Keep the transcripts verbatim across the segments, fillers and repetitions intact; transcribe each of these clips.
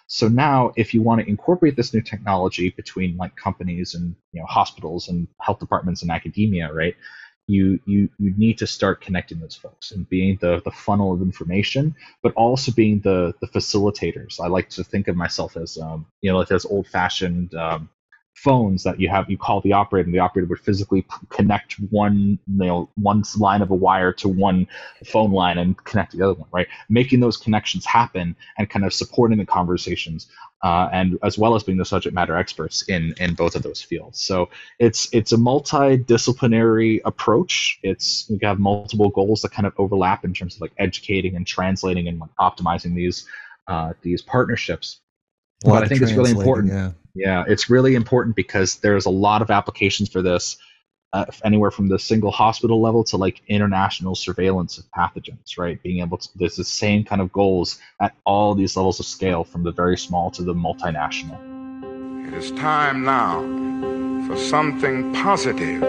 So now, if you want to incorporate this new technology between like companies and you know hospitals and health departments and academia, right? You you you need to start connecting those folks and being the the funnel of information, but also being the the facilitators. I like to think of myself as um, you know like those old fashioned um, phones that you have. You call the operator, and the operator would physically p- connect one you know one line of a wire to one phone line and connect the other one, right? Making those connections happen and kind of supporting the conversations, uh, and as well as being the subject matter experts in in both of those fields. So it's it's a multidisciplinary approach. It's we have multiple goals that kind of overlap in terms of like educating and translating and like optimizing these uh, these partnerships. A lot But I of think it's really translating, important. yeah. Yeah, it's really important because there's a lot of applications for this, uh, anywhere from the single hospital level to like international surveillance of pathogens, right? Being able to, there's the same kind of goals at all these levels of scale, from the very small to the multinational. It is time now for something positive.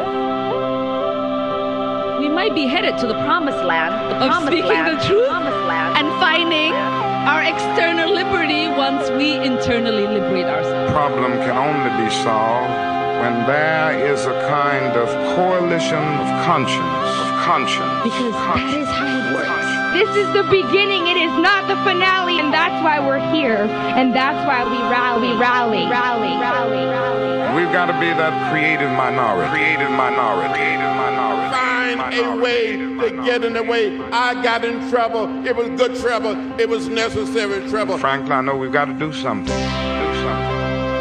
We might be headed to the promised land, the of promised speaking land, the truth promised land, and finding our external liberty once we internally liberate ourselves. Problem can only be solved when there is a kind of coalition of conscience, of conscience. Because that is how it works. This is the beginning, it is not the finale, and that's why we're here, and that's why we rally, rally, rally, rally, rally. We've got to be that creative minority, creative minority, creative minority. Find a way to get in the way. I got in trouble. It was good trouble. It was necessary trouble. Frankly, I know we've got to do something. Do something.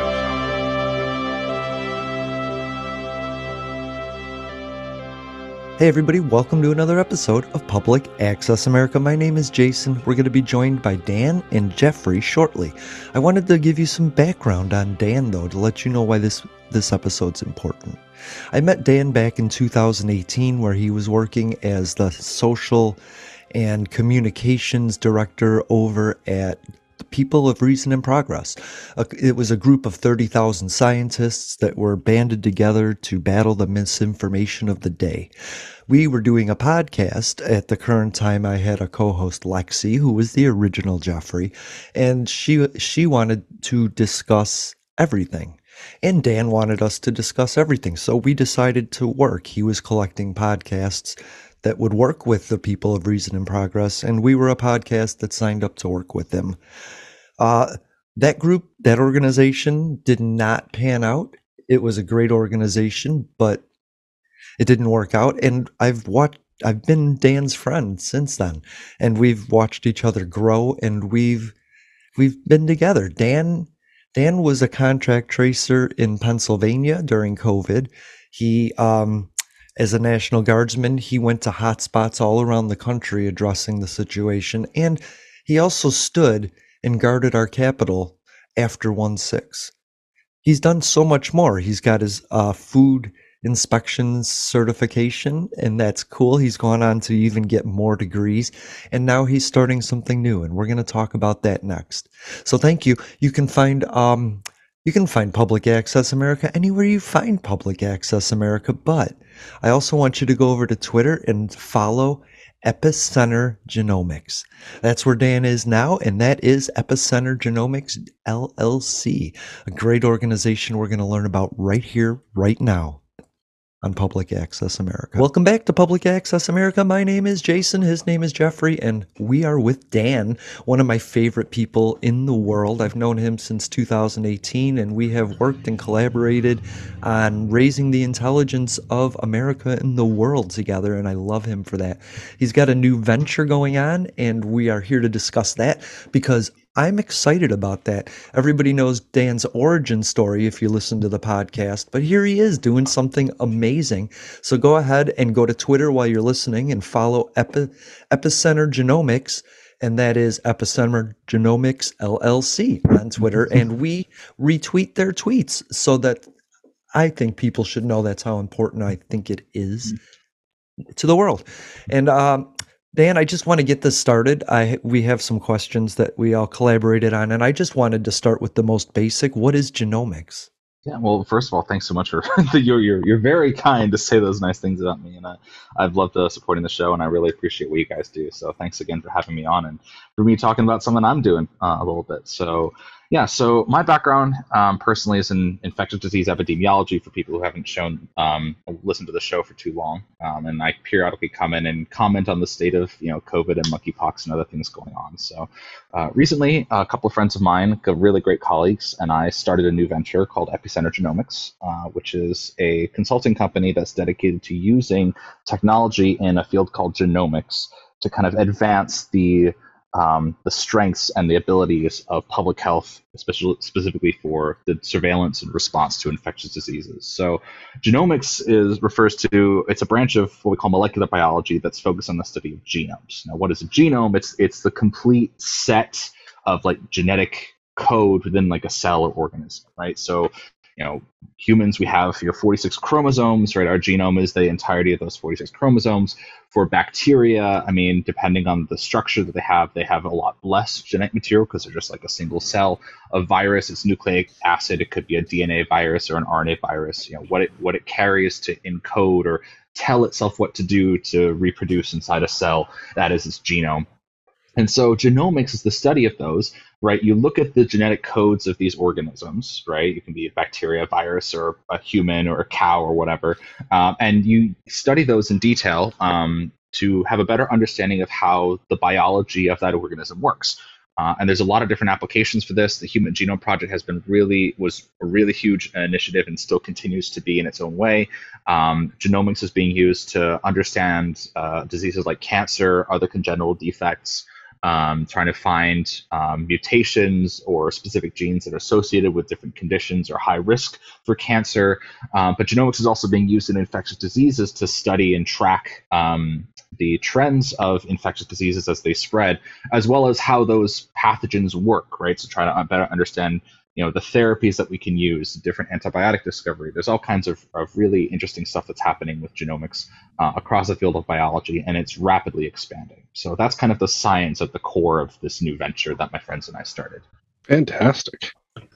Hey everybody, welcome to another episode of Public Access America. My name is Jason. We're going to be joined by Dan and Jeffrey shortly. I wanted to give you some background on Dan though, to let you know why this, this episode's important. I met Dan back in two thousand eighteen, where he was working as the social and communications director over at the People of Reason and Progress. It was a group of thirty thousand scientists that were banded together to battle the misinformation of the day. We were doing a podcast. At the current time, I had a co-host, Lexi, who was the original Jeffrey, and she she wanted to discuss everything. And Dan wanted us to discuss everything, so we decided to work. He was collecting podcasts that would work with the People of Reason and Progress, and we were a podcast that signed up to work with them. Uh, that group, that organization did not pan out. It was a great organization, but it didn't work out, and I've watched I've been Dan's friend since then, and we've watched each other grow, and we've we've been together. Dan Dan was a contract tracer in Pennsylvania during COVID. He, um, as a National Guardsman, he went to hotspots all around the country addressing the situation, and he also stood and guarded our Capitol after one six. He's done so much more. He's got his uh, food inspections certification, and that's cool. He's gone on to even get more degrees, and now he's starting something new, and we're going to talk about that next. So thank you. You can find um you can find Public Access America anywhere you find Public Access America, but I also want you to go over to Twitter and follow Epicenter Genomics. That's where Dan is now, and that is Epicenter Genomics L L C, a great organization we're going to learn about right here, right now on Public Access America. Welcome back to Public Access America. My name is Jason. His name is Jeffrey, and we are with Dan, one of my favorite people in the world. I've known him since two thousand eighteen, and we have worked and collaborated on raising the intelligence of America and the world together, and I love him for that. He's got a new venture going on, and we are here to discuss that because I'm excited about that. Everybody knows Dan's origin story if you listen to the podcast, but here he is doing something amazing. So go ahead and go to Twitter while you're listening and follow Epi- Epicenter Genomics, and that is Epicenter Genomics L L C on Twitter, and we retweet their tweets so that I think people should know that's how important I think it is to the world. And um Dan, I just want to get this started. I we have some questions that we all collaborated on, and I just wanted to start with the most basic. What is genomics? Yeah, well, first of all, thanks so much for you're you're you're very kind to say those nice things about me, and I, I've loved uh, supporting the show, and I really appreciate what you guys do. So thanks again for having me on. And for me talking about something I'm doing uh, a little bit. So yeah, so my background um, personally is in infectious disease epidemiology for people who haven't shown um, listened to the show for too long, um, and I periodically come in and comment on the state of you know COVID and monkeypox and other things going on. So uh, recently, a couple of friends of mine, really great colleagues, and I started a new venture called Epicenter Genomics, uh, which is a consulting company that's dedicated to using technology in a field called genomics to kind of advance the Um, the strengths and the abilities of public health, especially specifically for the surveillance and response to infectious diseases. So genomics is refers to, it's a branch of what we call molecular biology that's focused on the study of genomes. Now, what is a genome? It's it's the complete set of like genetic code within like a cell or organism, right? So you know, humans, we have your forty-six chromosomes, right? Our genome is the entirety of those forty-six chromosomes. For bacteria, I mean, depending on the structure that they have, they have a lot less genetic material because they're just like a single cell. A virus, it's nucleic acid. It could be a D N A virus or an R N A virus. You know, what it what it carries to encode or tell itself what to do to reproduce inside a cell, that is its genome. And so genomics is the study of those, right? You look at the genetic codes of these organisms, right? You can be a bacteria, a virus, or a human, or a cow, or whatever. Um, and you study those in detail um, to have a better understanding of how the biology of that organism works. Uh, and there's a lot of different applications for this. The Human Genome Project has been really, was a really huge initiative and still continues to be in its own way. Um, genomics is being used to understand uh, diseases like cancer, other congenital defects, Um, trying to find um, mutations or specific genes that are associated with different conditions or high risk for cancer. Um, but genomics is also being used in infectious diseases to study and track um, the trends of infectious diseases as they spread, as well as how those pathogens work, right? So try to better understand you know, the therapies that we can use, different antibiotic discovery. There's all kinds of, of really interesting stuff that's happening with genomics uh, across the field of biology, and it's rapidly expanding. So that's kind of the science at the core of this new venture that my friends and I started. Fantastic.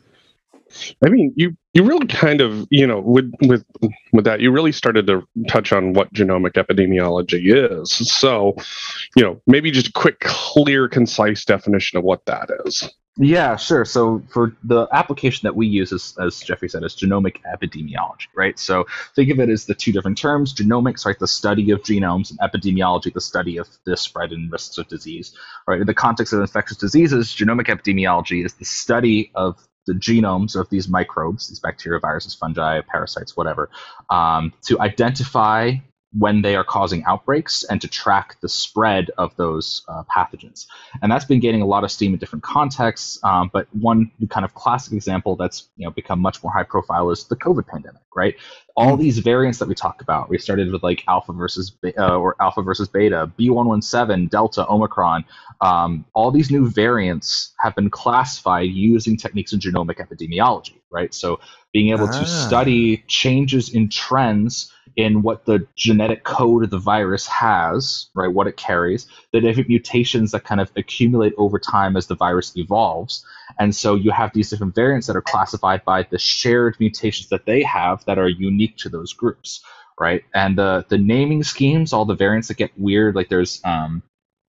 I mean, you you really kind of, you know, with with with that, you really started to touch on what genomic epidemiology is. So, you know, maybe just a quick, clear, concise definition of what that is. Yeah, sure. So for the application that we use, as, as Jeffrey said, is genomic epidemiology, right? So think of it as the two different terms: genomics, right, the study of genomes, and epidemiology, the study of the spread and risks of disease, right? In the context of infectious diseases, genomic epidemiology is the study of the genomes of these microbes, these bacteria, viruses, fungi, parasites, whatever, um, to identify when they are causing outbreaks and to track the spread of those uh, pathogens. And that's been gaining a lot of steam in different contexts. Um, but one kind of classic example that's you know become much more high profile is the COVID pandemic, right? All these variants that we talk about, we started with like alpha versus uh, or alpha versus beta, B one one seven, Delta, Omicron. Um, all these new variants have been classified using techniques in genomic epidemiology, right? So being able ah. to study changes in trends in what the genetic code of the virus has, right, what it carries, the different mutations that kind of accumulate over time as the virus evolves. And so you have these different variants that are classified by the shared mutations that they have that are unique to those groups, right? And the the naming schemes, all the variants that get weird, like there's um,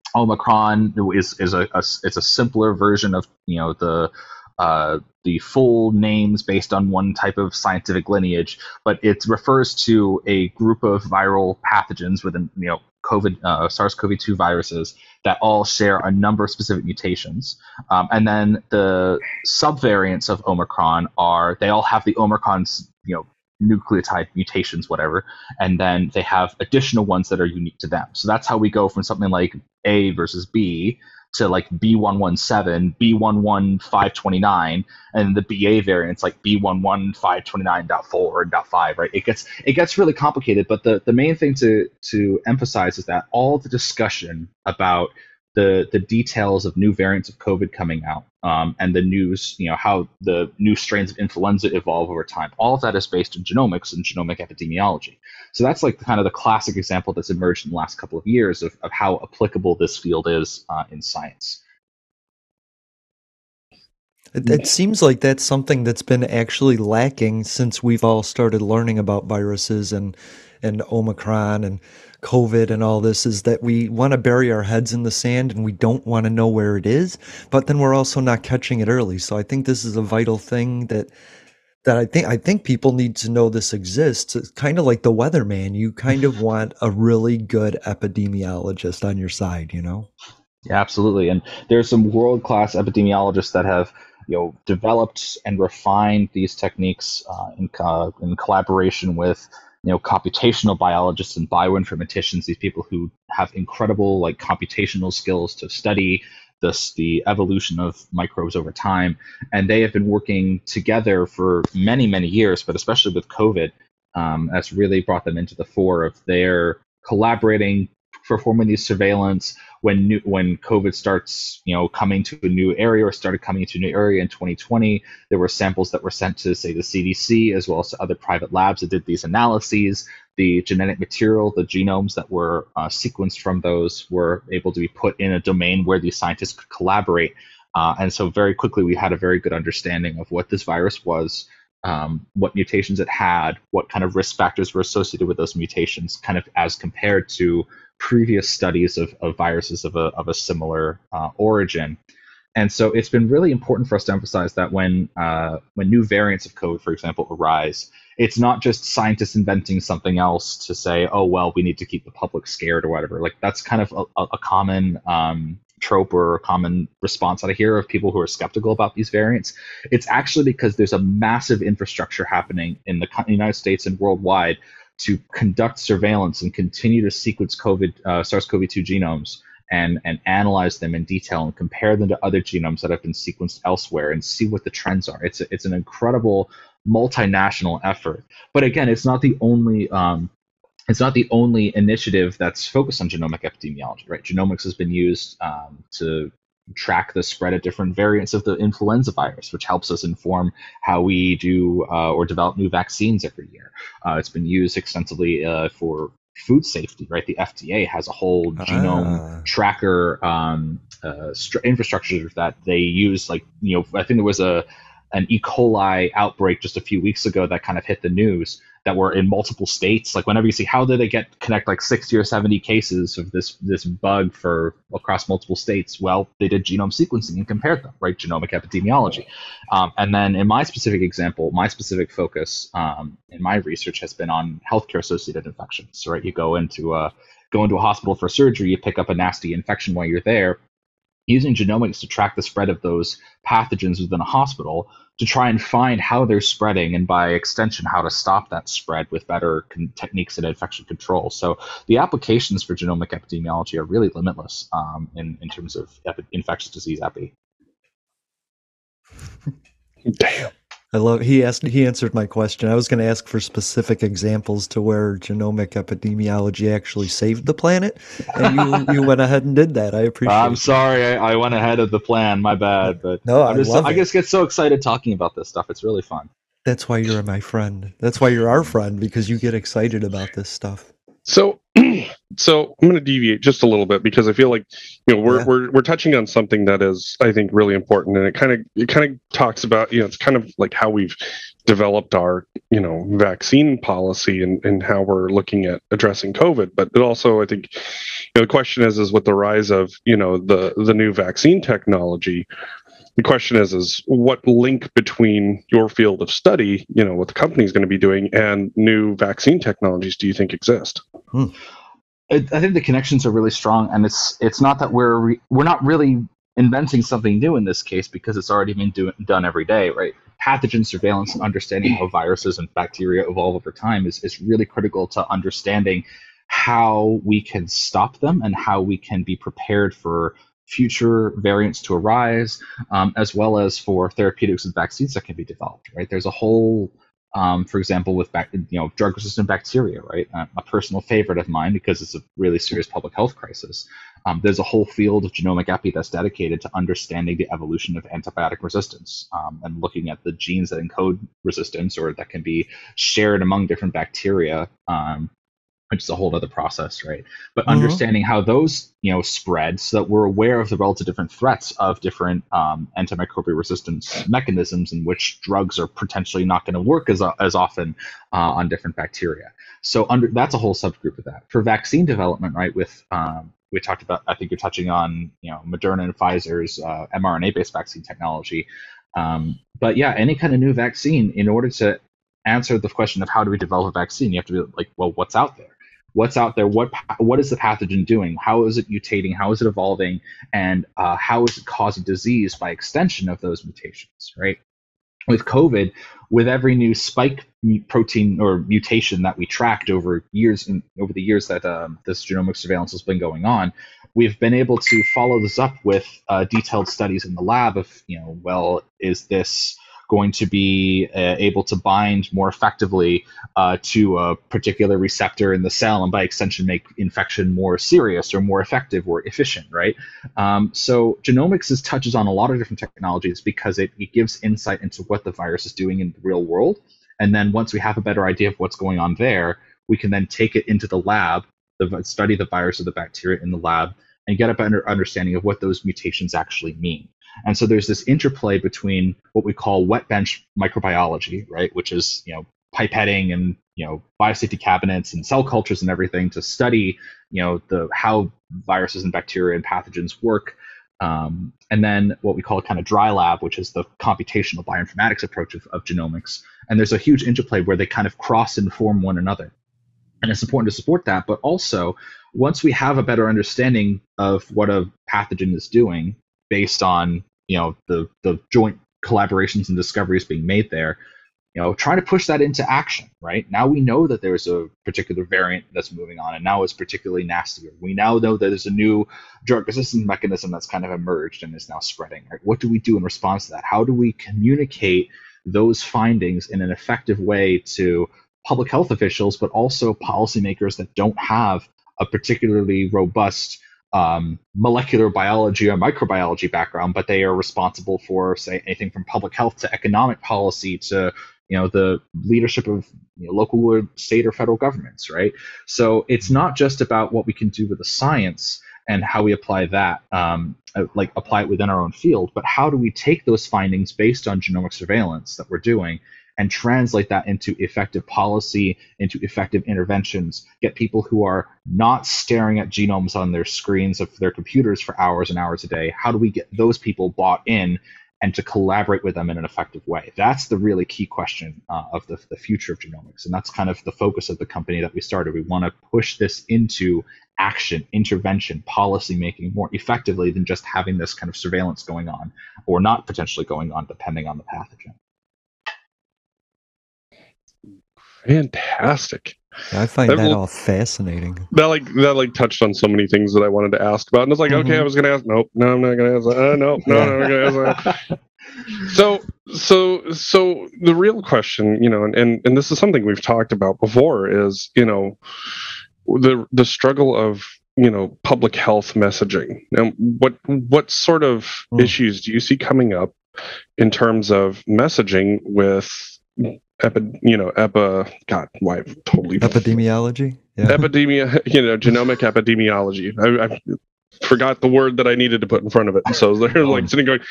Omicron is is a, a it's a simpler version of you know the uh, the full names based on one type of scientific lineage, but it refers to a group of viral pathogens within you know COVID uh, SARS CoV two viruses that all share a number of specific mutations, um, and then the subvariants of Omicron are they all have the Omicron's you know. nucleotide mutations, whatever, and then they have additional ones that are unique to them. So that's how we go from something like A versus B to like B one one seven, B one one five twenty-nine, and the B A variants like B one one five twenty-nine point four and .five, right? It gets it gets really complicated, but the, the main thing to to emphasize is that all the discussion about the the details of new variants of COVID coming out, um, and the news, you know, how the new strains of influenza evolve over time. All of that is based in genomics and genomic epidemiology. So that's like kind of the classic example that's emerged in the last couple of years of, of how applicable this field is uh, in science. It, it seems like that's something that's been actually lacking since we've all started learning about viruses and and Omicron and COVID and all this is that we want to bury our heads in the sand and we don't want to know where it is, but then we're also not catching it early. So I think this is a vital thing that that I think I think people need to know this exists. It's kind of like the weatherman. You kind of want a really good epidemiologist on your side, you know? Yeah, absolutely. And there's some world-class epidemiologists that have, you know, developed and refined these techniques uh, in uh, in collaboration with, you know, computational biologists and bioinformaticians. These people who have incredible like computational skills to study this the evolution of microbes over time, and they have been working together for many many years. But especially with COVID, um, that's really brought them into the fore of their collaborating, performing these surveillance when new, when COVID starts, you know, coming to a new area or started coming to a new area in twenty twenty. There were samples that were sent to, say, the C D C as well as to other private labs that did these analyses. The genetic material, the genomes that were uh, sequenced from those were able to be put in a domain where these scientists could collaborate. Uh, and so very quickly we had a very good understanding of what this virus was, um, what mutations it had, what kind of risk factors were associated with those mutations, kind of as compared to previous studies of, of viruses of a, of a similar uh, origin. And so it's been really important for us to emphasize that when uh, when new variants of COVID, for example, arise, it's not just scientists inventing something else to say, oh, well, we need to keep the public scared or whatever. Like that's kind of a, a common um, trope or a common response that I hear of people who are skeptical about these variants. It's actually because there's a massive infrastructure happening in the United States and worldwide to conduct surveillance and continue to sequence COVID, uh, SARS-C o V two genomes and, and analyze them in detail and compare them to other genomes that have been sequenced elsewhere and see what the trends are. It's a, it's an incredible multinational effort. But again, it's not the only um, it's not the only initiative that's focused on genomic epidemiology, right? Genomics has been used um, to track the spread of different variants of the influenza virus, which helps us inform how we do uh, or develop new vaccines every year. Uh, it's been used extensively uh, for food safety, right? The F D A has a whole ah. genome tracker um, uh, st- infrastructure that they use. Like, you know, I think there was a an E. coli outbreak just a few weeks ago that kind of hit the news that were in multiple states. Like whenever you see how did they get connect like sixty or seventy cases of this this bug for across multiple states? Well, they did genome sequencing and compared them, right? Genomic epidemiology. Um, and then in my specific example, my specific focus um, in my research has been on healthcare associated infections. So, right, you go into a go into a hospital for surgery, you pick up a nasty infection while you're there. Using genomics to track the spread of those pathogens within a hospital to try and find how they're spreading and by extension how to stop that spread with better con- techniques in infection control. So the applications for genomic epidemiology are really limitless um, in, in terms of epi- infectious disease epi. Damn. I love he asked he answered my question. I was going to ask for specific examples to where genomic epidemiology actually saved the planet, and you, you went ahead and did that. I appreciate it. I'm sorry, I, I went ahead of the plan. My bad, but no, I I just love I it. just get so excited talking about this stuff. It's really fun. That's why you're my friend. That's why you're our friend, because you get excited about this stuff. So, so I'm going to deviate just a little bit because I feel like, you know, we're Yeah. we're we're touching on something that is, I think, really important, and it kind of it kind of talks about, you know, it's kind of like how we've developed our, you know, vaccine policy and and how we're looking at addressing COVID. But it also, I think, you know, the question is, is with the rise of, you know, the the new vaccine technology. The question is, is what link between your field of study, you know, what the company is going to be doing, and new vaccine technologies do you think exist? Hmm. I, I think the connections are really strong, and it's it's not that we're re, we're not really inventing something new in this case because it's already been do, done every day, right? Pathogen surveillance and understanding how viruses and bacteria evolve over time is is really critical to understanding how we can stop them and how we can be prepared for future variants to arise, um, as well as for therapeutics and vaccines that can be developed, right? There's a whole, um, for example, with bac- you know, drug-resistant bacteria, right? Uh, a personal favorite of mine because it's a really serious public health crisis. Um, there's a whole field of genomic epi that's dedicated to understanding the evolution of antibiotic resistance um, and looking at the genes that encode resistance or that can be shared among different bacteria. Um, which is a whole other process, right? But Mhm. understanding how those, you know, spread so that we're aware of the relative different threats of different um, antimicrobial resistance mechanisms in which drugs are potentially not going to work as, as often uh, on different bacteria. So under that's a whole subgroup of that. For vaccine development, right, with um, we talked about, I think you're touching on, you know, Moderna and Pfizer's uh, mRNA-based vaccine technology. Um, but yeah, any kind of new vaccine, in order to answer the question of how do we develop a vaccine, you have to be like, well, what's out there? What's out there? What what is the pathogen doing? How is it mutating? How is it evolving? And uh, how is it causing disease by extension of those mutations, right? With COVID, with every new spike protein or mutation that we tracked over years and over the years that um, this genomic surveillance has been going on, we've been able to follow this up with uh, detailed studies in the lab of, you know, well, is this going to be uh, able to bind more effectively uh, to a particular receptor in the cell, and by extension make infection more serious or more effective or efficient, right? Um, so genomics is, touches on a lot of different technologies because it, it gives insight into what the virus is doing in the real world. And then once we have a better idea of what's going on there, we can then take it into the lab, the, study the virus or the bacteria in the lab, and get a better understanding of what those mutations actually mean. And so there's this interplay between what we call wet bench microbiology, right, which is, you know, pipetting and, you know, biosafety cabinets and cell cultures and everything to study, you know, the how viruses and bacteria and pathogens work. Um, and then what we call a kind of dry lab, which is the computational bioinformatics approach of, of genomics. And there's a huge interplay where they kind of cross and form one another. And it's important to support that. But also, once we have a better understanding of what a pathogen is doing, based on, you know, the the joint collaborations and discoveries being made there, you know, try to push that into action, right? Now we know that there's a particular variant that's moving on, and now it's particularly nastier. We now know that there's a new drug resistance mechanism that's kind of emerged and is now spreading, right? What do we do in response to that? How do we communicate those findings in an effective way to public health officials, but also policymakers that don't have a particularly robust um, molecular biology or microbiology background, but they are responsible for, say, anything from public health to economic policy to, you know, the leadership of, you know, local or state or federal governments, right? So it's not just about what we can do with the science and how we apply that, um, like apply it within our own field, but how do we take those findings based on genomic surveillance that we're doing and translate that into effective policy, into effective interventions, get people who are not staring at genomes on their screens of their computers for hours and hours a day. How do we get those people bought in and to collaborate with them in an effective way? That's the really key question uh, of the, the future of genomics. And that's kind of the focus of the company that we started. We want to push this into action, intervention, policy making more effectively than just having this kind of surveillance going on or not potentially going on depending on the pathogen. Fantastic. I find that, that will, all fascinating. That like that like touched on so many things that I wanted to ask about, and it's like, mm-hmm. okay, I was going to ask. Nope, no, I'm not going to ask. Uh, no, no, no, I'm going to ask. That. So, so, so the real question, you know, and, and and this is something we've talked about before, is, you know, the the struggle of, you know, public health messaging. And what what sort of mm. issues do you see coming up in terms of messaging with Epi, you know, epi, God, why totally epidemiology, yeah. epidemia, you know, genomic epidemiology. I, I forgot the word that I needed to put in front of it, and so they're like sitting going,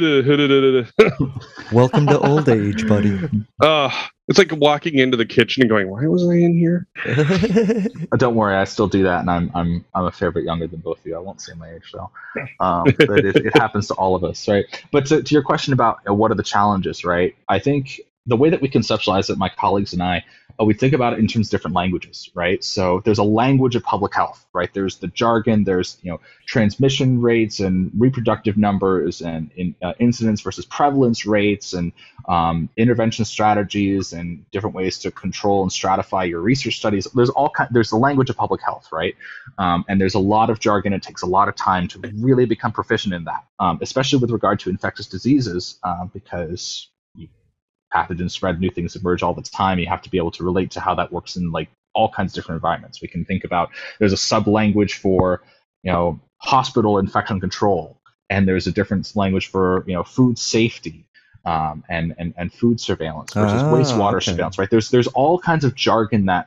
welcome to old age, buddy. Uh, it's like walking into the kitchen and going, why was I in here? Don't worry, I still do that, and I'm I'm I'm a fair bit younger than both of you. I won't say my age though. Um, but it, it happens to all of us, right? But to, to your question about uh, what are the challenges, right? I think the way that we conceptualize it, my colleagues and I, uh, we think about it in terms of different languages, right? So there's a language of public health, right? There's the jargon, there's, you know, transmission rates and reproductive numbers and in, uh, incidence versus prevalence rates and um, intervention strategies and different ways to control and stratify your research studies. There's all kind, there's the language of public health, right? Um, and there's a lot of jargon. It takes a lot of time to really become proficient in that, um, especially with regard to infectious diseases, uh, because pathogens spread, new things emerge all the time. You have to be able to relate to how that works in like all kinds of different environments. We can think about, there's a sub language for, you know, hospital infection control, and there's a different language for, you know, food safety um, and, and and food surveillance versus ah, wastewater okay. surveillance, right? There's there's all kinds of jargon that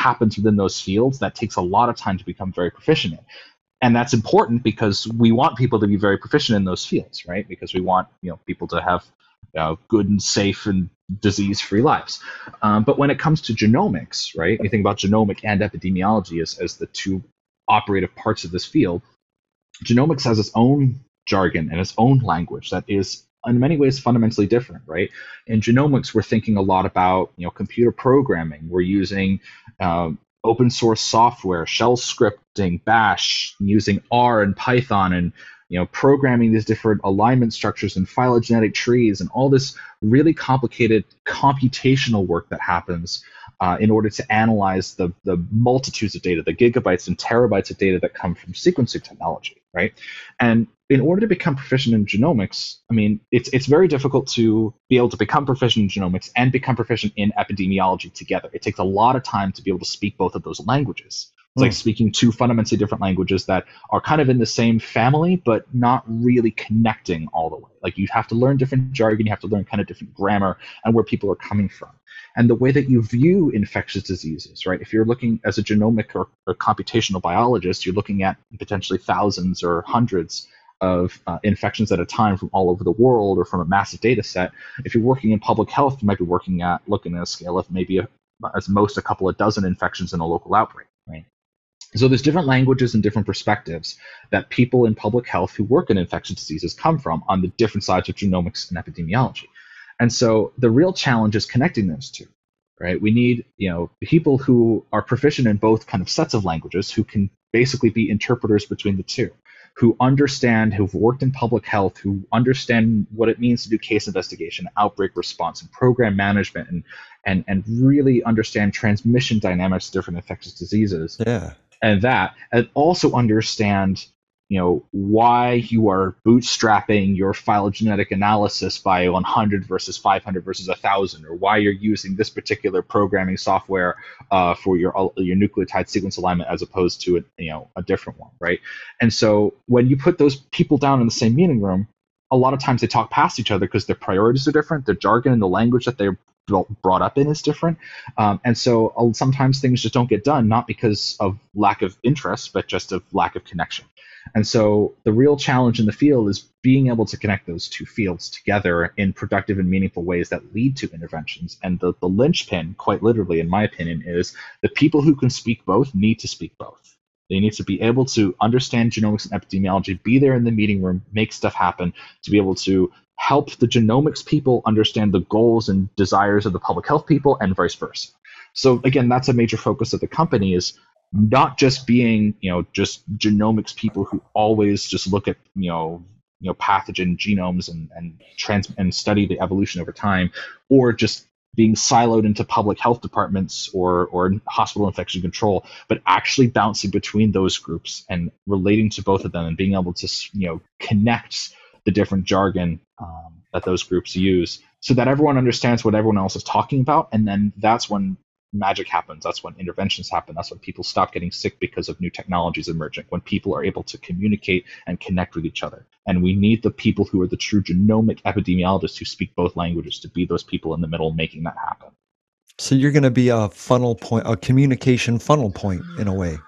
happens within those fields that takes a lot of time to become very proficient in. And that's important because we want people to be very proficient in those fields, right? Because we want, you know, people to have uh, good and safe and disease-free lives. Um, but when it comes to genomics, right, you think about genomic and epidemiology as, as the two operative parts of this field, genomics has its own jargon and its own language that is in many ways fundamentally different, right? In genomics, we're thinking a lot about, you know, computer programming. We're using um, open source software, shell scripting, bash, using R and Python, and you know, programming these different alignment structures and phylogenetic trees and all this really complicated computational work that happens uh, in order to analyze the, the multitudes of data, the gigabytes and terabytes of data that come from sequencing technology, right? And in order to become proficient in genomics, I mean, it's it's very difficult to be able to become proficient in genomics and become proficient in epidemiology together. It takes a lot of time to be able to speak both of those languages. It's mm. like speaking two fundamentally different languages that are kind of in the same family, but not really connecting all the way. Like you have to learn different jargon, you have to learn kind of different grammar and where people are coming from. And the way that you view infectious diseases, right? If you're looking as a genomic or, or computational biologist, you're looking at potentially thousands or hundreds of uh, infections at a time from all over the world or from a massive data set. If you're working in public health, you might be working at looking at a scale of maybe a, as most a couple of dozen infections in a local outbreak, right? So there's different languages and different perspectives that people in public health who work in infectious diseases come from on the different sides of genomics and epidemiology. And so the real challenge is connecting those two, right? We need, you know, people who are proficient in both kind of sets of languages who can basically be interpreters between the two, who understand, who've worked in public health, who understand what it means to do case investigation, outbreak response, and program management, and and and really understand transmission dynamics of different infectious diseases. Yeah. And that, and also understand, you know, why you are bootstrapping your phylogenetic analysis by one hundred versus five hundred versus one thousand, or why you're using this particular programming software uh, for your your nucleotide sequence alignment as opposed to a, you know, a different one, right? And so when you put those people down in the same meeting room, a lot of times they talk past each other because their priorities are different, their jargon and the language that they're brought up in is different, um, and so uh, sometimes things just don't get done, not because of lack of interest, but just of lack of connection. And so the real challenge in the field is being able to connect those two fields together in productive and meaningful ways that lead to interventions. And the, the linchpin, quite literally, in my opinion, is the people who can speak both need to speak both. They need to be able to understand genomics and epidemiology, be there in the meeting room, make stuff happen, to be able to help the genomics people understand the goals and desires of the public health people, and vice versa. So again, that's a major focus of the company, is not just being, you know, just genomics people who always just look at, you know, you know, pathogen genomes and and trans and study the evolution over time, or just being siloed into public health departments or or hospital infection control, but actually bouncing between those groups and relating to both of them and being able to, you know, connect the different jargon um, that those groups use so that everyone understands what everyone else is talking about. And then that's when magic happens. That's when interventions happen. That's when people stop getting sick because of new technologies emerging, when people are able to communicate and connect with each other. And we need the people who are the true genomic epidemiologists who speak both languages to be those people in the middle making that happen. So you're going to be a funnel point, a communication funnel point in a way.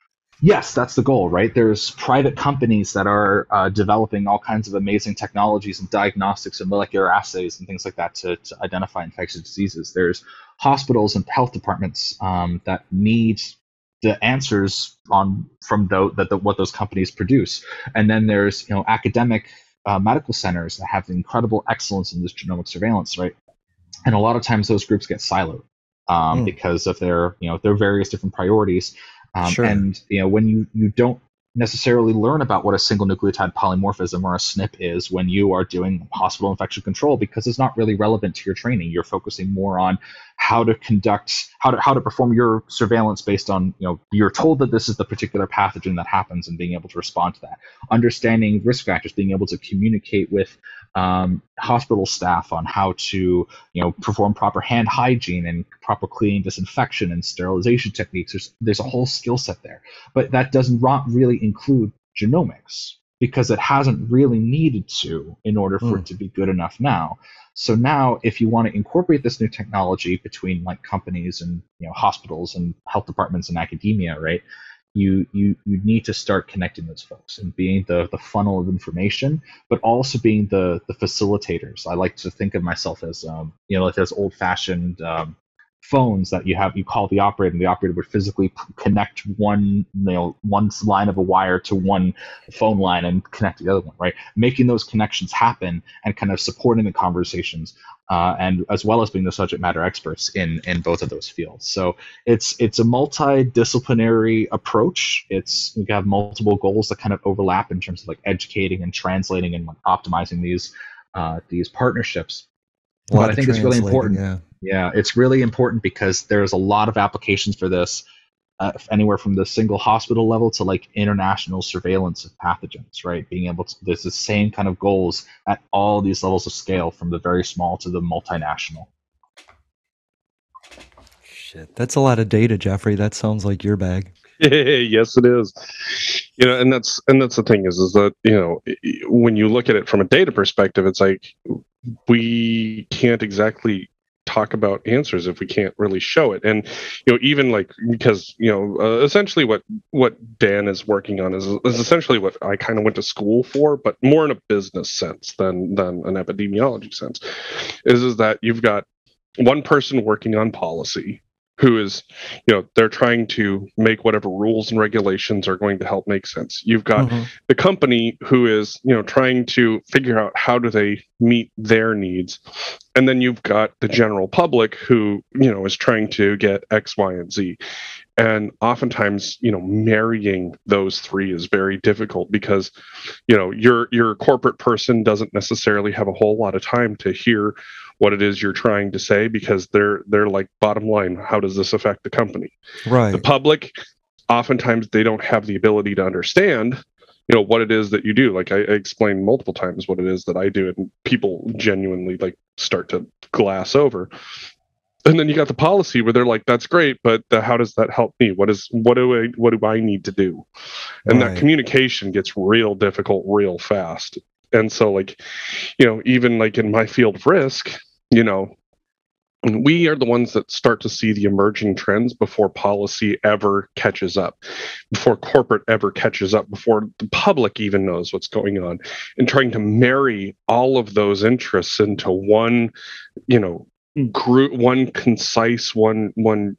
Yes, that's the goal, right? There's private companies that are uh, developing all kinds of amazing technologies and diagnostics and molecular assays and things like that to, to identify infectious diseases. There's hospitals and health departments um, that need the answers on from the, the, the, what those companies produce. And then there's, you know, academic uh, medical centers that have incredible excellence in this genomic surveillance, right? And a lot of times those groups get siloed um, mm. because of their, you know, their various different priorities. Um, sure. And you know, when you, you don't necessarily learn about what a single nucleotide polymorphism or a S N P is when you are doing hospital infection control, because it's not really relevant to your training. You're focusing more on how to conduct, how to how to perform your surveillance based on, you know, you're told that this is the particular pathogen that happens and being able to respond to that. Understanding risk factors, being able to communicate with um, hospital staff on how to, you know, perform proper hand hygiene and proper cleaning, disinfection, and sterilization techniques. There's there's a whole skill set there, but that does not really include genomics, because it hasn't really needed to in order for Mm. it to be good enough now. So now, if you want to incorporate this new technology between like companies and you know hospitals and health departments and academia, right? You you you need to start connecting those folks and being the the funnel of information, but also being the the facilitators. I like to think of myself as um, you know like those old fashioned um, phones that you have. You call the operator, and the operator would physically p- connect one you know one line of a wire to one phone line and connect the other one, right? Making those connections happen and kind of supporting the conversations, uh, and as well as being the subject matter experts in in both of those fields. So it's it's a multidisciplinary approach. It's we have multiple goals that kind of overlap in terms of like educating and translating and like optimizing these uh, these partnerships. A lot But I of think it's really translating, important. yeah. Yeah, it's really important because there's a lot of applications for this, uh, anywhere from the single hospital level to like international surveillance of pathogens, right? Being able to, there's the same kind of goals at all these levels of scale, from the very small to the multinational. Shit, that's a lot of data, Jeffrey. That sounds like your bag. Yes, it is. You know, and that's and that's the thing is, is that you know, when you look at it from a data perspective, it's like we can't exactly talk about answers if we can't really show it. And you know, even like because you know, uh, essentially what what Dan is working on is is essentially what I kind of went to school for, but more in a business sense than than an epidemiology sense. Is is that you've got one person working on policy who is, you know, they're trying to make whatever rules and regulations are going to help make sense. You've got Mhm. the company who is, you know, trying to figure out how do they meet their needs. And then you've got the general public who, you know, is trying to get X, Y, and Z. And oftentimes, you know, marrying those three is very difficult because, you know, your your corporate person doesn't necessarily have a whole lot of time to hear what it is you're trying to say because they're they're like, bottom line, how does this affect the company? Right. The public, oftentimes they don't have the ability to understand, you know, what it is that you do. Like I, I explained multiple times what it is that I do, and people genuinely like start to glass over. And then you got the policy where they're like, that's great, but the, how does that help me? What is what do I what do I need to do? And Right. that communication gets real difficult real fast. And so like, you know, even like in my field of risk, you know, we are the ones that start to see the emerging trends before policy ever catches up, before corporate ever catches up, before the public even knows what's going on, and trying to marry all of those interests into one, you know, group, one concise, one one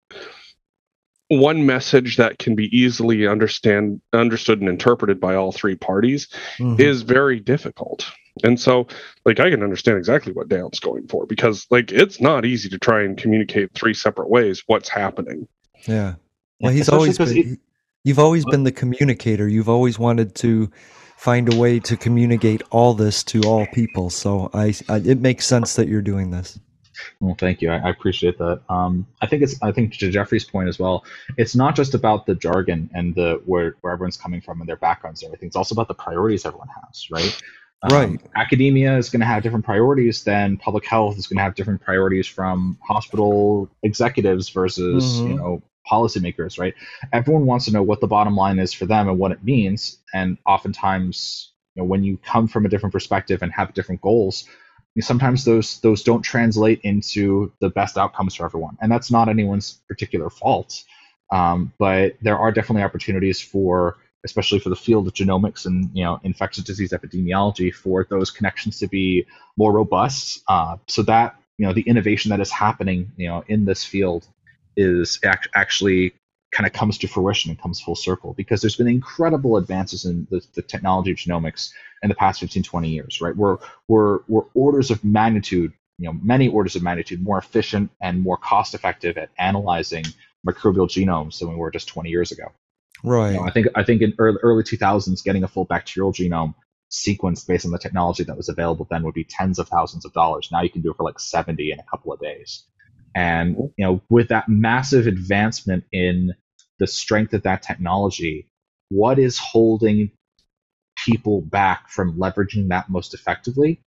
one message that can be easily understand understood and interpreted by all three parties Mhm. is very difficult. And so like I can understand exactly what Dan's going for, because like it's not easy to try and communicate three separate ways what's happening. Yeah. Well, he's Especially always 'cause been. it- You've always been the communicator. You've always wanted to find a way to communicate all this to all people. So I, I it makes sense that you're doing this. Well, thank you. I, I appreciate that. Um, I think it's. I think to Jeffrey's point as well. It's not just about the jargon and the where where everyone's coming from and their backgrounds and everything. It's also about the priorities everyone has, right? Um, Right. Academia is going to have different priorities than public health is going to have different priorities from hospital executives versus Mhm. you know policymakers, right? Everyone wants to know what the bottom line is for them and what it means. And oftentimes, you know, when you come from a different perspective and have different goals, sometimes those those don't translate into the best outcomes for everyone, and that's not anyone's particular fault. Um, but there are definitely opportunities for, especially for the field of genomics and you know infectious disease epidemiology, for those connections to be more robust, uh, so that you know the innovation that is happening you know in this field is act- actually kind of comes to fruition and comes full circle, because there's been incredible advances in the, the technology of genomics in the past fifteen, twenty years, right? We're, we're, we're orders of magnitude, you know, many orders of magnitude more efficient and more cost effective at analyzing microbial genomes than we were just twenty years ago. Right. You know, I think I think in early, early two thousands, getting a full bacterial genome sequenced based on the technology that was available then would be tens of thousands of dollars. Now you can do it for like seventy in a couple of days. And you know, with that massive advancement in the strength of that technology, what is holding people back from leveraging that most effectively?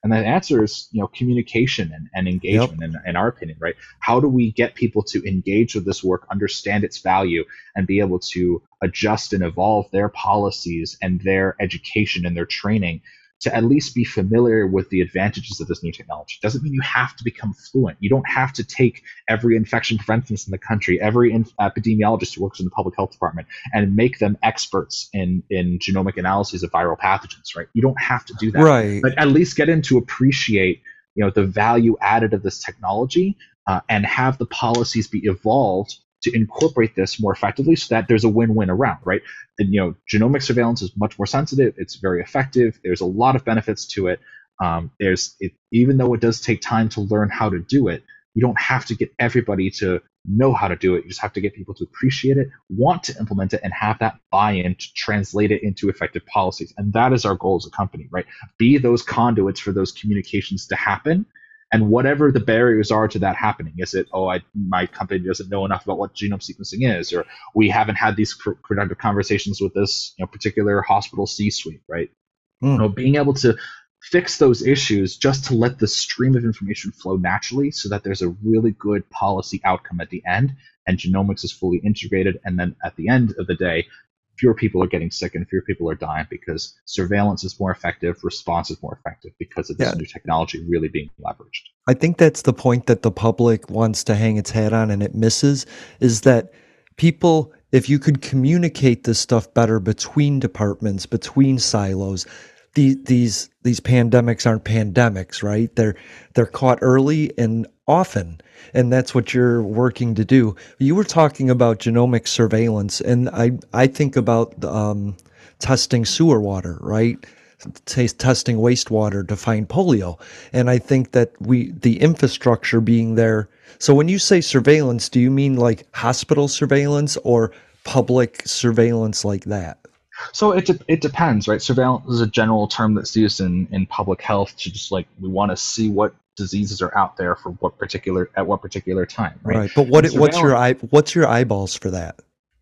And the answer is, you know, communication and, and engagement, yep. in, in our opinion, right? How do we get people to engage with this work, understand its value, and be able to adjust and evolve their policies and their education and their training to at least be familiar with the advantages of this new technology? Doesn't mean you have to become fluent. You don't have to take every infection preventionist in the country, every in- epidemiologist who works in the public health department, and make them experts in, in genomic analyses of viral pathogens, right? You don't have to do that. Right. But at least get in to appreciate, you know, the value added of this technology, uh, and have the policies be evolved to incorporate this more effectively so that there's a win-win around, right? And, you know, genomic surveillance is much more sensitive. It's very effective. There's a lot of benefits to it. Um, there's it, even though it does take time to learn how to do it, you don't have to get everybody to know how to do it. You just have to get people to appreciate it, want to implement it, and have that buy-in to translate it into effective policies. And that is our goal as a company, right? Be those conduits for those communications to happen. And whatever the barriers are to that happening, is it, oh, I, my company doesn't know enough about what genome sequencing is, or we haven't had these pr- productive conversations with this, you know, particular hospital C-suite, right? Mm. You know, being able to fix those issues just to let the stream of information flow naturally so that there's a really good policy outcome at the end, and genomics is fully integrated. And then at the end of the day, fewer people are getting sick and fewer people are dying because surveillance is more effective, response is more effective because of this yeah. new technology really being leveraged. I think that's the point that the public wants to hang its hat on and it misses, is that people, if you could communicate this stuff better between departments, between silos, the, these these pandemics aren't pandemics, right? They're they're caught early and often, and that's what you're working to do. You were talking about genomic surveillance, and I I think about um, testing sewer water, right? T- testing wastewater to find polio, and I think that we the infrastructure being there. So when you say surveillance, do you mean like hospital surveillance or public surveillance like that? So it de- it depends, right? Surveillance is a general term that's used in, in public health to just like, we want to see what diseases are out there for what particular at what particular time, right? Right. But what what's your eye what's your eyeballs for that?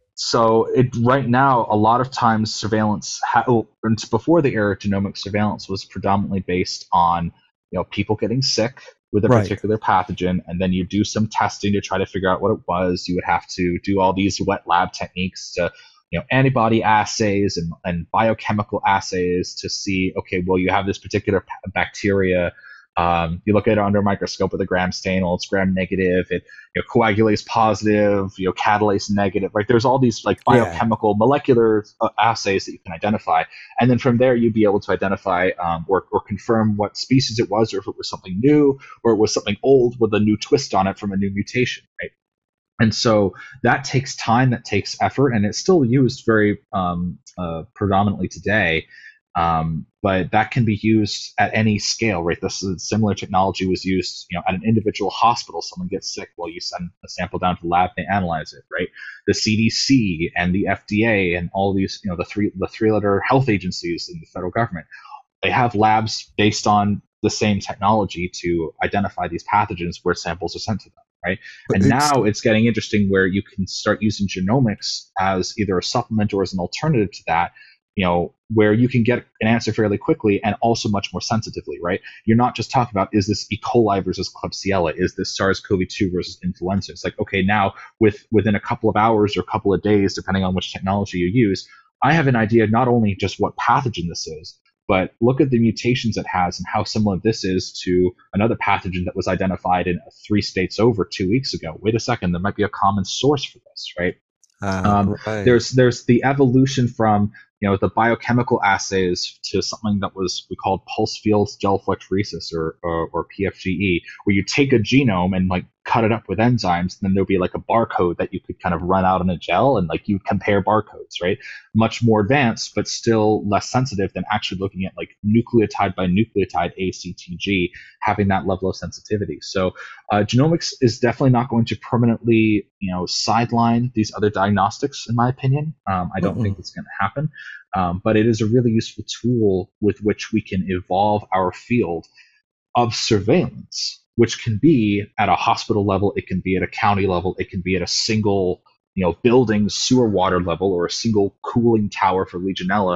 So it right now, a lot of times surveillance ha- oh, before the era of genomic surveillance was predominantly based on, you know, people getting sick with a right. particular pathogen, and then you do some testing to try to figure out what it was. You would have to do all these wet lab techniques to, you know, antibody assays and, and biochemical assays to see, okay, well, you have this particular p- bacteria. Um, you look at it under a microscope with a gram stain, well, it's gram negative. It, you know, coagulase positive, you know, catalase negative, right? There's all these like biochemical, yeah. molecular uh, assays that you can identify. And then from there, you'd be able to identify um, or, or confirm what species it was, or if it was something new, or it was something old with a new twist on it from a new mutation, right? And so that takes time, that takes effort, and it's still used very um, uh, predominantly today. Um, but that can be used at any scale, right? This is, similar technology was used, you know, at an individual hospital. Someone gets sick, well, you send a sample down to the lab, they analyze it, right? The C D C and the F D A and all these, you know, the three the three-letter health agencies in the federal government, they have labs based on the same technology to identify these pathogens where samples are sent to them, right? But and it's, now it's getting interesting where you can start using genomics as either a supplement or as an alternative to that, you know, where you can get an answer fairly quickly and also much more sensitively, right? You're not just talking about, is this E. coli versus Klebsiella? Is this SARS-C o V two versus influenza? It's like, okay, now with within a couple of hours or a couple of days, depending on which technology you use, I have an idea not only just what pathogen this is, but look at the mutations it has and how similar this is to another pathogen that was identified in three states over two weeks ago. Wait a second, there might be a common source for this, right? Uh, um, right. There's there's the evolution from, you know, the biochemical assays to something that was we called pulse field gel electrophoresis, or, or or P F G E, where you take a genome and like cut it up with enzymes, and then there'll be like a barcode that you could kind of run out in a gel, and like you compare barcodes, right? Much more advanced, but still less sensitive than actually looking at like nucleotide by nucleotide A C T G, having that level of sensitivity. So uh, genomics is definitely not going to permanently, you know, sideline these other diagnostics, in my opinion. Um, I don't mm-hmm. think it's going to happen, um, but it is a really useful tool with which we can evolve our field of surveillance, which can be at a hospital level, it can be at a county level, it can be at a single, you know, building sewer water level or a single cooling tower for Legionella,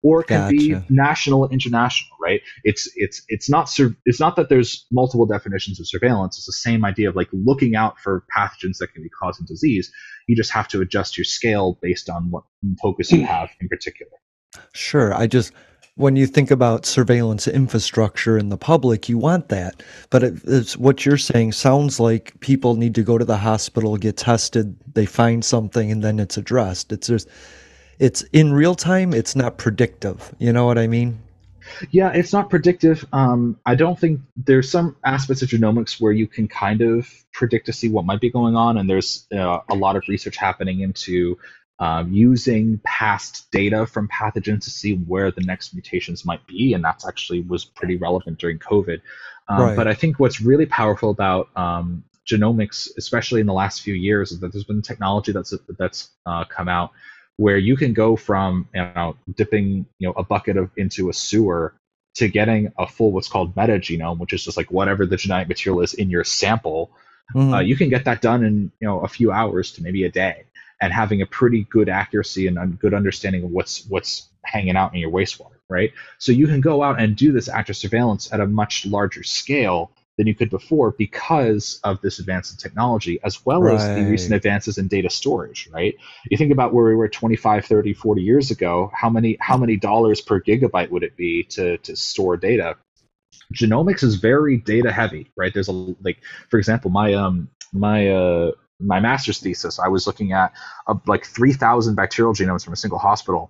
or it can be Gotcha. national and international, right? It's it's it's not sur- it's not that there's multiple definitions of surveillance. It's the same idea of like looking out for pathogens that can be causing disease. You just have to adjust your scale based on what focus you have in particular. Sure. I just, when you think about surveillance infrastructure in the public, you want that. But it, it's what you're saying sounds like people need to go to the hospital, get tested, they find something, and then it's addressed. It's just, it's in real time. It's not predictive. You know what I mean? Yeah, it's not predictive. Um, I don't think there's some aspects of genomics where you can kind of predict to see what might be going on, and there's uh, a lot of research happening into um, using past data from pathogens to see where the next mutations might be, and that's actually was pretty relevant during COVID. Um, Right. But I think what's really powerful about um, genomics, especially in the last few years, is that there's been technology that's that's uh, come out where you can go from, you know, dipping, you know, a bucket of into a sewer to getting a full what's called metagenome, which is just like whatever the genetic material is in your sample. Mhm. Uh, you can get that done in, you know, a few hours to maybe a day, and having a pretty good accuracy and a good understanding of what's what's hanging out in your wastewater, right? So you can go out and do this active surveillance at a much larger scale than you could before because of this advance in technology, as well as the recent Right. advances in data storage, right? You think about where we were twenty-five, thirty, forty years ago, how many how many dollars per gigabyte would it be to to store data? Genomics is very data heavy, right? There's a, like, for example, my um my uh my master's thesis, I was looking at uh, like three thousand bacterial genomes from a single hospital,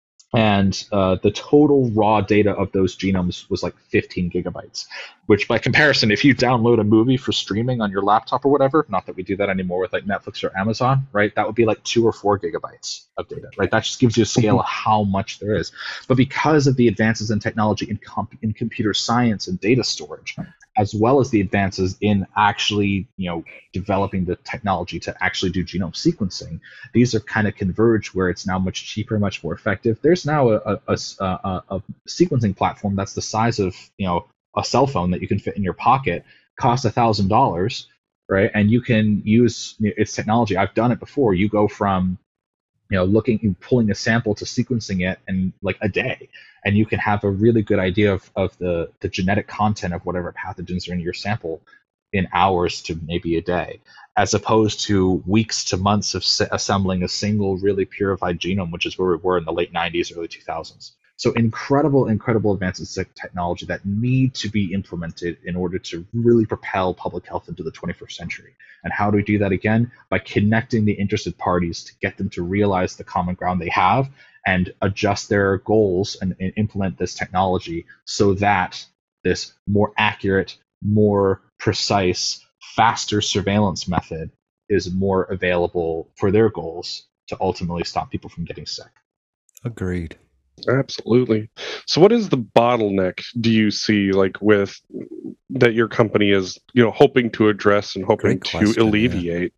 and uh, the total raw data of those genomes was like fifteen gigabytes, which by comparison, if you download a movie for streaming on your laptop or whatever, not that we do that anymore with like Netflix or Amazon, right, that would be like two or four gigabytes of data, right? That just gives you a scale of how much there is. But because of the advances in technology in, comp- in computer science and data storage, as well as the advances in actually, you know, developing the technology to actually do genome sequencing, these are kind of converged where it's now much cheaper, much more effective. There's now a, a, a, a, a sequencing platform that's the size of, you know, a cell phone that you can fit in your pocket, costs a thousand dollars, right? And you can use its technology. I've done it before. You go from, you know, looking, pulling a sample to sequencing it in like a day, and you can have a really good idea of, of the, the genetic content of whatever pathogens are in your sample in hours to maybe a day, as opposed to weeks to months of s- assembling a single really purified genome, which is where we were in the late nineties, early two thousands. So incredible, incredible advances in technology that need to be implemented in order to really propel public health into the twenty-first century. And how do we do that again? By connecting the interested parties to get them to realize the common ground they have and adjust their goals and, and implement this technology so that this more accurate, more precise, faster surveillance method is more available for their goals to ultimately stop people from getting sick. Agreed. Absolutely. So what is the bottleneck do you see, like, with that your company is, you know, hoping to address and hoping Great to question, yeah. alleviate?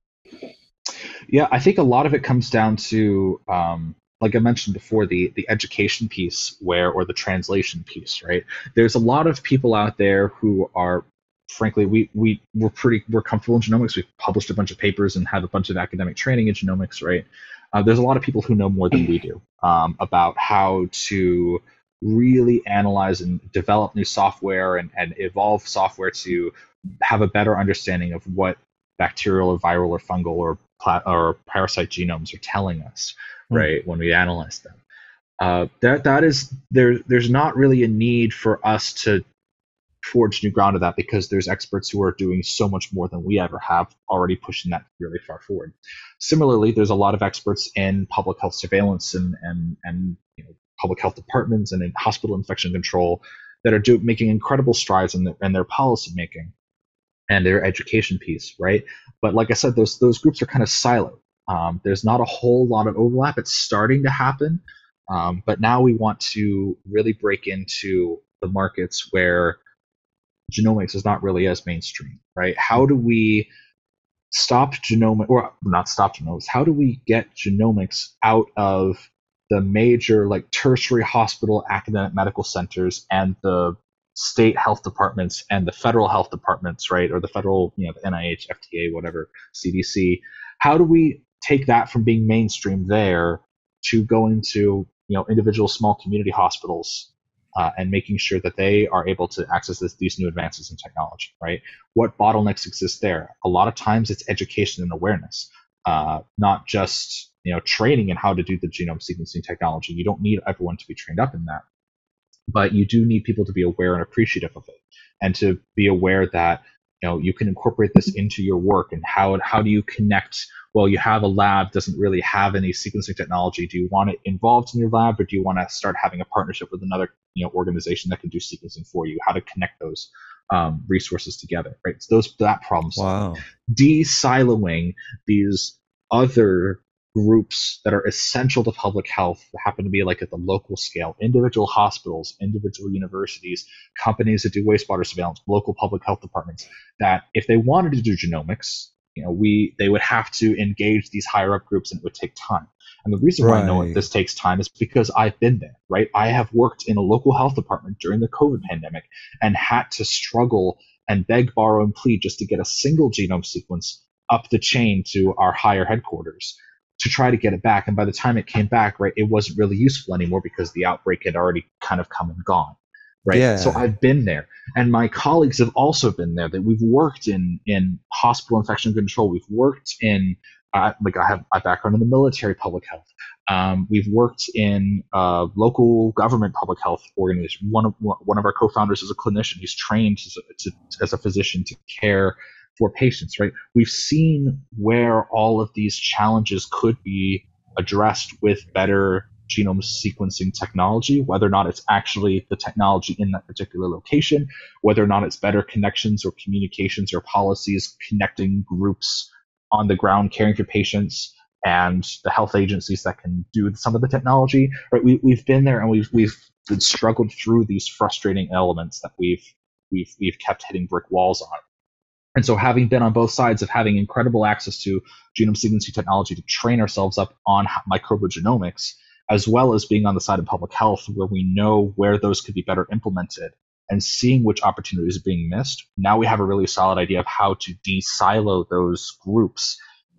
Yeah, I think a lot of it comes down to, um, like I mentioned before, the the education piece where, or the translation piece, right? There's a lot of people out there who are, frankly, we we we're pretty we're comfortable in genomics. We've published a bunch of papers and have a bunch of academic training in genomics, right? Uh, there's a lot of people who know more than we do um, about how to really analyze and develop new software and, and evolve software to have a better understanding of what bacterial or viral or fungal or pla- or parasite genomes are telling us, Hmm. right, when we analyze them. Uh, that that is there. There's not really a need for us to forge new ground of that because there's experts who are doing so much more than we ever have, already pushing that really far forward. Similarly, there's a lot of experts in public health surveillance and and and you know, public health departments and in hospital infection control that are do, making incredible strides in, the, in their policy making and their education piece, right? But like I said, those those groups are kind of siloed. Um, there's not a whole lot of overlap. It's starting to happen, um, but now we want to really break into the markets where genomics is not really as mainstream, right? How do we stop genomics, or not stop genomics, how do we get genomics out of the major, like, tertiary hospital academic medical centers and the state health departments and the federal health departments, right? Or the federal, you know, the N I H, F D A, whatever, C D C. How do we take that from being mainstream there to going to, you you know, individual small community hospitals uh, and making sure that they are able to access this, these new advances in technology, right? What bottlenecks exist there? A lot of times it's education and awareness, uh, not just, you know, training in how to do the genome sequencing technology. You don't need everyone to be trained up in that, but you do need people to be aware and appreciative of it, and to be aware that, you know, you can incorporate this into your work. And how how do you connect? Well, you have a lab, doesn't really have any sequencing technology. Do you want it involved in your lab, or do you want to start having a partnership with another, you know, organization that can do sequencing for you? How to connect those um, resources together, right? So those that problem solving, Wow. de-siloing these other groups that are essential to public health, that happen to be like at the local scale, individual hospitals, individual universities, companies that do wastewater surveillance, local public health departments, that if they wanted to do genomics, you know, we they would have to engage these higher up groups, and it would take time. And the reason why I know Right. this takes time is because I've been there, right? I have worked in a local health department during the COVID pandemic and had to struggle and beg, borrow, and plead just to get a single genome sequence up the chain to our higher headquarters to try to get it back. And by the time it came back, right, it wasn't really useful anymore because the outbreak had already kind of come and gone, right? Yeah. So I've been there, and my colleagues have also been there. That we've worked in in hospital infection control. We've worked in uh, like I have a background in the military public health. Um, we've worked in uh, local government public health organization. One of one of our co-founders is a clinician. He's trained as a, to, as a physician to care for patients, right? We've seen where all of these challenges could be addressed with better genome sequencing technology, whether or not it's actually the technology in that particular location, whether or not it's better connections or communications or policies connecting groups on the ground caring for patients and the health agencies that can do some of the technology, right? We, we've been there, and we've we've struggled through these frustrating elements that we've we've we've kept hitting brick walls on. And so, having been on both sides of having incredible access to genome sequencing technology to train ourselves up on microbial genomics, as well as being on the side of public health where we know where those could be better implemented and seeing which opportunities are being missed, now we have a really solid idea of how to de-silo those groups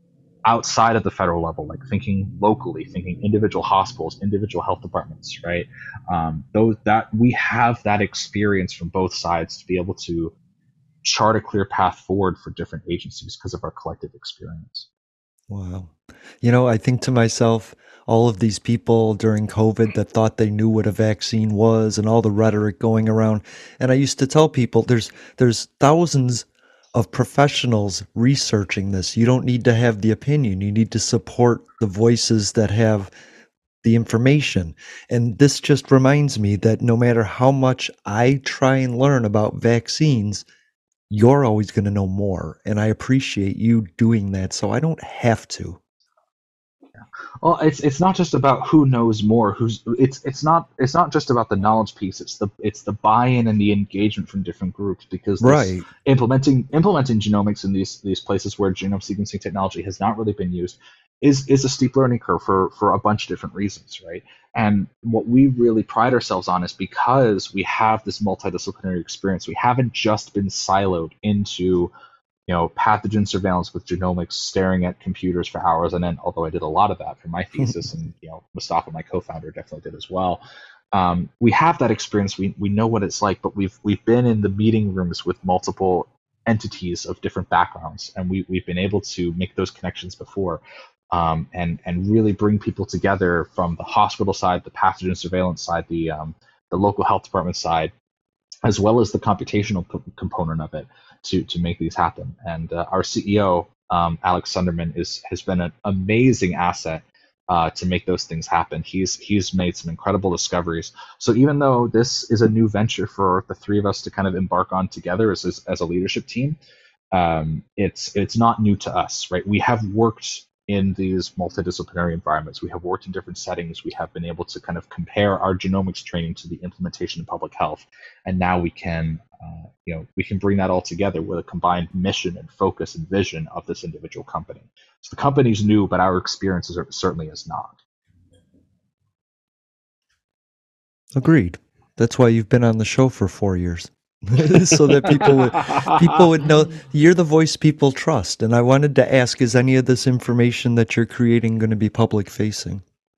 outside of the federal level, like thinking locally, thinking individual hospitals, individual health departments, right? Um, those that we have that experience from both sides to be able to chart a clear path forward for different agencies because of our collective experience. Wow. You know, I think to myself, all of these people during COVID that thought they knew what a vaccine was and all the rhetoric going around. And I used to tell people there's there's thousands of professionals researching this. You don't need to have the opinion. You need to support the voices that have the information. And this just reminds me that no matter how much I try and learn about vaccines, you're always going to know more. And I appreciate you doing that so I don't have to. Well, it's it's not just about who knows more. Who's it's it's not it's not just about the knowledge piece. It's the it's the buy-in and the engagement from different groups, because this Right. implementing implementing genomics in these these places where genome sequencing technology has not really been used is is a steep learning curve for for a bunch of different reasons, right? And what we really pride ourselves on is because we have this multidisciplinary experience. We haven't just been siloed into, you know, pathogen surveillance with genomics, staring at computers for hours on end, although I did a lot of that for my thesis, and, you know, Mustafa, my co-founder, definitely did as well. Um, we have that experience. We we know what it's like, but we've we've been in the meeting rooms with multiple entities of different backgrounds, and we, we've been able to make those connections before, um, and, and really bring people together from the hospital side, the pathogen surveillance side, the, um, the local health department side, as well as the computational co- component of it, to to make these happen. And uh, our C E O, um, Alex Sunderman, is has been an amazing asset uh, to make those things happen. He's he's made some incredible discoveries. So even though this is a new venture for the three of us to kind of embark on together as as, as a leadership team, um, it's it's not new to us, right? We have worked in these multidisciplinary environments. We have worked in different settings. We have been able to kind of compare our genomics training to the implementation of public health, and now we can, uh, you know, we can bring that all together with a combined mission and focus and vision of this individual company. So the company's new, but our experience certainly is not. Agreed. That's why you've been on the show for four years. So that people would people would know you're the voice people trust. And I wanted to ask, is any of this information that you're creating going to be public facing?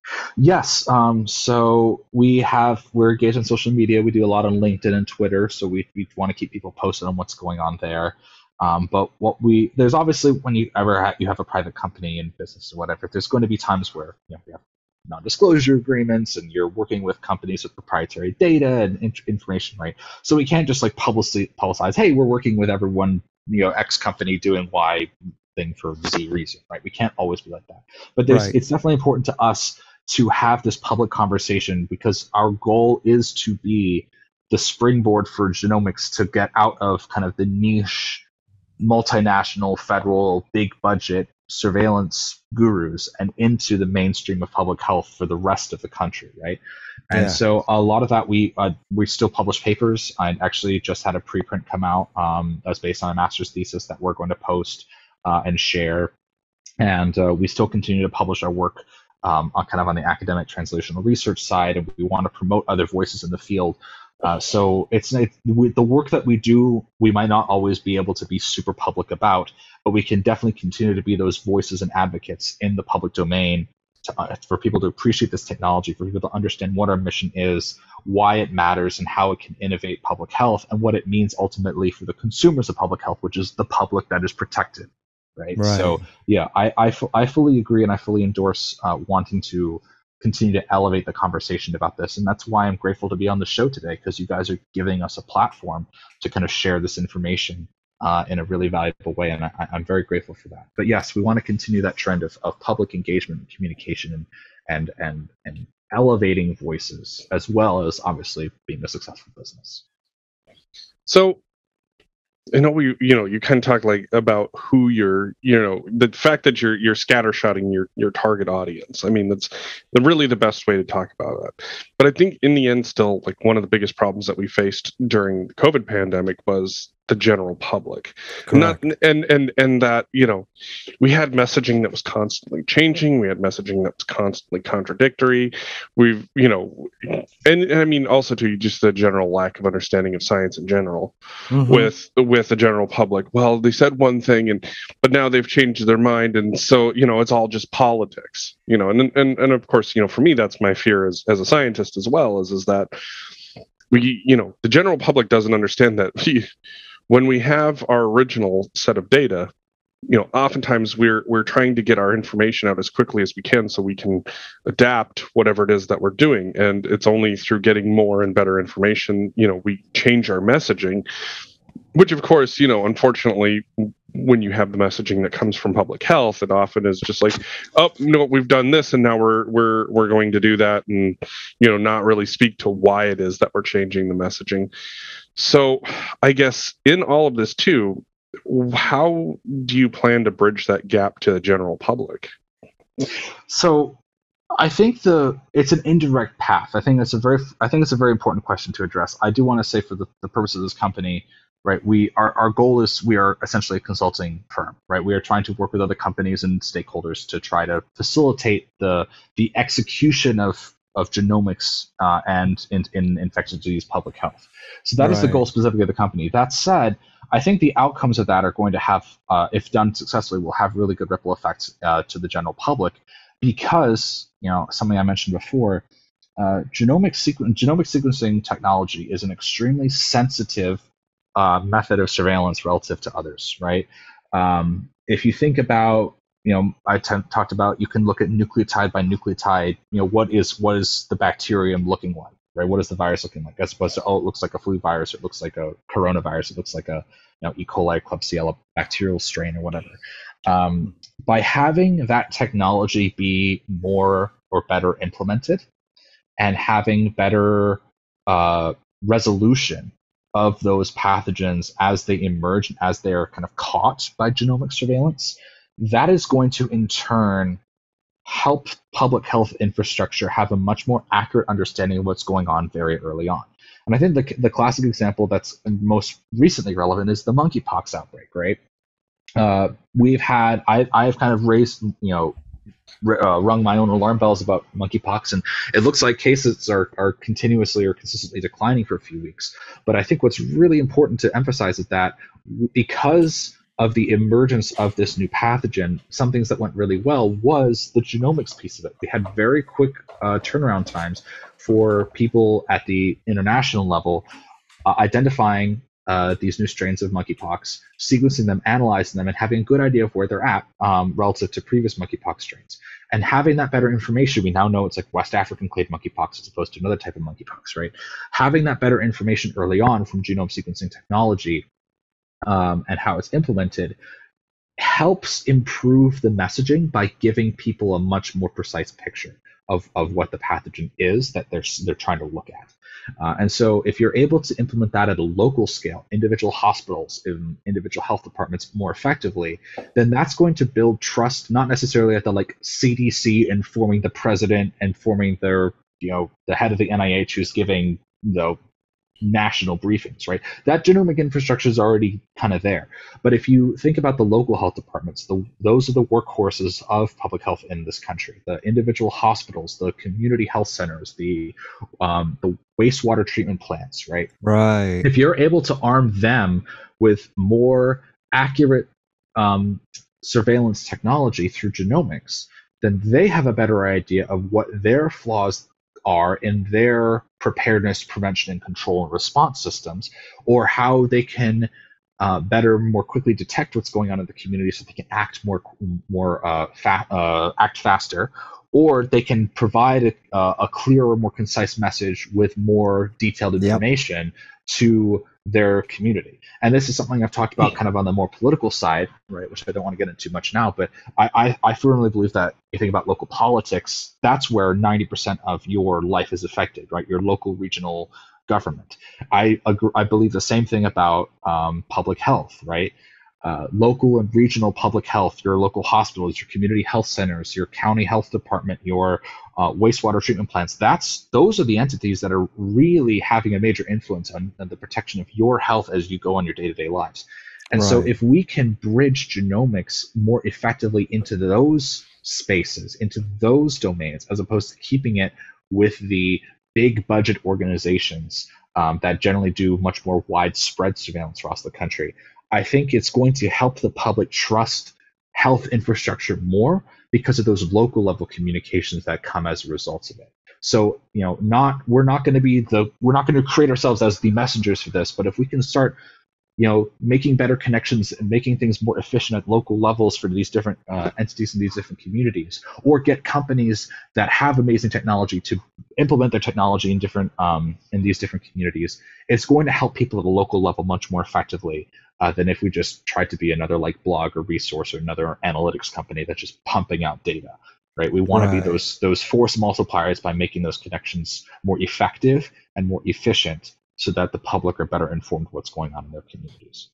Yes. Um, so we have we're engaged on social media. We do a lot on LinkedIn and Twitter. So we we want to keep people posted on what's going on there. Um, but what we there's obviously when you ever ha- you have a private company and business or whatever, there's going to be times where you know we have non-disclosure agreements and you're working with companies with proprietary data and in- information, right? So we can't just like publicly publicize, hey, we're working with everyone, you know, X company doing Y thing for Z reason, right? We can't always be like that. But there's Right. it's definitely important to us to have this public conversation because our goal is to be the springboard for genomics to get out of kind of the niche multinational federal big budget surveillance gurus and into the mainstream of public health for the rest of the country, right? And Yeah. so a lot of that we uh, we still publish papers. I actually just had a preprint come out um, that's based on a master's thesis that we're going to post uh, and share, and uh, we still continue to publish our work um, on kind of on the academic translational research side, and we want to promote other voices in the field. Uh, so it's, it's with the work that we do, we might not always be able to be super public about, but we can definitely continue to be those voices and advocates in the public domain to, uh, for people to appreciate this technology, for people to understand what our mission is, why it matters, and how it can innovate public health, and what it means ultimately for the consumers of public health, which is the public that is protected. Right? Right. So yeah, I, I, fu- I fully agree and I fully endorse uh, wanting to continue to elevate the conversation about this. And that's why I'm grateful to be on the show today, because you guys are giving us a platform to kind of share this information uh, in a really valuable way. And I, I'm very grateful for that. But yes, we want to continue that trend of, of public engagement and communication and, and, and, and elevating voices, as well as obviously being a successful business. So, I know we, you know, you kind of talk like about who you're, you know, the fact that you're you're scattershotting your your target audience. I mean, that's the, really the best way to talk about that. But I think in the end, still, like one of the biggest problems that we faced during the COVID pandemic was the general public. Not and and and that, you know, we had messaging that was constantly changing. We had messaging that was constantly contradictory. We've, you know, and, and I mean also to just the general lack of understanding of science in general Mhm. with with the general public. Well, they said one thing and but now they've changed their mind, and so, you know, it's all just politics, you know. And and and of course, you know, for me that's my fear as as a scientist as well, is is that we, you know, the general public doesn't understand that we, when we have our original set of data, you know, oftentimes we're we're trying to get our information out as quickly as we can so we can adapt whatever it is that we're doing. And it's only through getting more and better information, you know, we change our messaging, which of course, you know, unfortunately, when you have the messaging that comes from public health, it often is just like, oh, no, we've done this and now we're we're we're going to do that, and, you know, not really speak to why it is that we're changing the messaging. So I guess in all of this too, how do you plan to bridge that gap to the general public? So I think the it's an indirect path. I think that's a very I think it's a very important question to address. I do want to say, for the, the purpose of this company, right, we our, our goal is we are essentially a consulting firm, right? We are trying to work with other companies and stakeholders to try to facilitate the the execution of of genomics uh, and in, in infectious disease public health. So that is the Right. goal specifically of the company. That said, I think the outcomes of that are going to have, uh, if done successfully, will have really good ripple effects uh, to the general public, because, you know, something I mentioned before, uh, genomic, sequ- genomic sequencing technology is an extremely sensitive uh, method of surveillance relative to others, right? Um, if you think about, you know, I t- talked about, you can look at nucleotide by nucleotide, you know, what is what is the bacterium looking like, right? What is the virus looking like? As opposed to, oh, it looks like a flu virus, or it looks like a coronavirus, it looks like a, you know, E. coli, Klebsiella bacterial strain, or whatever. Um, by having that technology be more or better implemented, and having better uh, resolution of those pathogens as they emerge and as they are kind of caught by genomic surveillance, that is going to in turn help public health infrastructure have a much more accurate understanding of what's going on very early on. And I think the, the classic example that's most recently relevant is the monkeypox outbreak, right? Uh, we've had, I, I've kind of raised, you know, uh, rung my own alarm bells about monkeypox, and it looks like cases are, are continuously or consistently declining for a few weeks. But I think what's really important to emphasize is that because of the emergence of this new pathogen, some things that went really well was the genomics piece of it. We had very quick uh, turnaround times for people at the international level uh, identifying uh, these new strains of monkeypox, sequencing them, analyzing them, and having a good idea of where they're at um, relative to previous monkeypox strains. And having that better information, we now know it's like West African clade monkeypox as opposed to another type of monkeypox, right? Having that better information early on from genome sequencing technology um, and how it's implemented helps improve the messaging by giving people a much more precise picture of, of what the pathogen is that they're, they're trying to look at. Uh, and so if you're able to implement that at a local scale, individual hospitals, in individual health departments more effectively, then that's going to build trust, not necessarily at the like C D C informing the president, informing their, you know, the head of the N I H who's giving, you know, national briefings, right? That genomic infrastructure is already kind of there. But if you think about the local health departments, the, those are the workhorses of public health in this country. The individual hospitals, the community health centers, the um, the wastewater treatment plants, right? Right. If you're able to arm them with more accurate um, surveillance technology through genomics, then they have a better idea of what their flaws are in their preparedness, prevention, and control and response systems, or how they can uh, better, more quickly detect what's going on in the community, so they can act more, more uh, fa- uh, act faster, or they can provide a, a clearer, more concise message with more detailed information yep. to their community. And this is something I've talked about kind of on the more political side, right, which I don't want to get into much now, but I, I, I firmly believe that if you think about local politics, that's where ninety percent of your life is affected, right, your local, regional government. I agree, I believe the same thing about um, public health, right? Uh, local and regional public health, your local hospitals, your community health centers, your county health department, your uh, wastewater treatment plants, that's those are the entities that are really having a major influence on, on the protection of your health as you go on your day-to-day lives. And right. so if we can bridge genomics more effectively into those spaces, into those domains, as opposed to keeping it with the big budget organizations um, that generally do much more widespread surveillance across the country, I think it's going to help the public trust health infrastructure more because of those local level communications that come as a result of it. So, you know, not we're not going to be the we're not going to create ourselves as the messengers for this, but if we can start, you know, making better connections and making things more efficient at local levels for these different uh, entities in these different communities, or get companies that have amazing technology to implement their technology in different um, in these different communities, it's going to help people at a local level much more effectively uh, than if we just tried to be another like blog or resource or another analytics company that's just pumping out data. Right? We want right. to be those those force multipliers by making those connections more effective and more efficient, so that the public are better informed what's going on in their communities.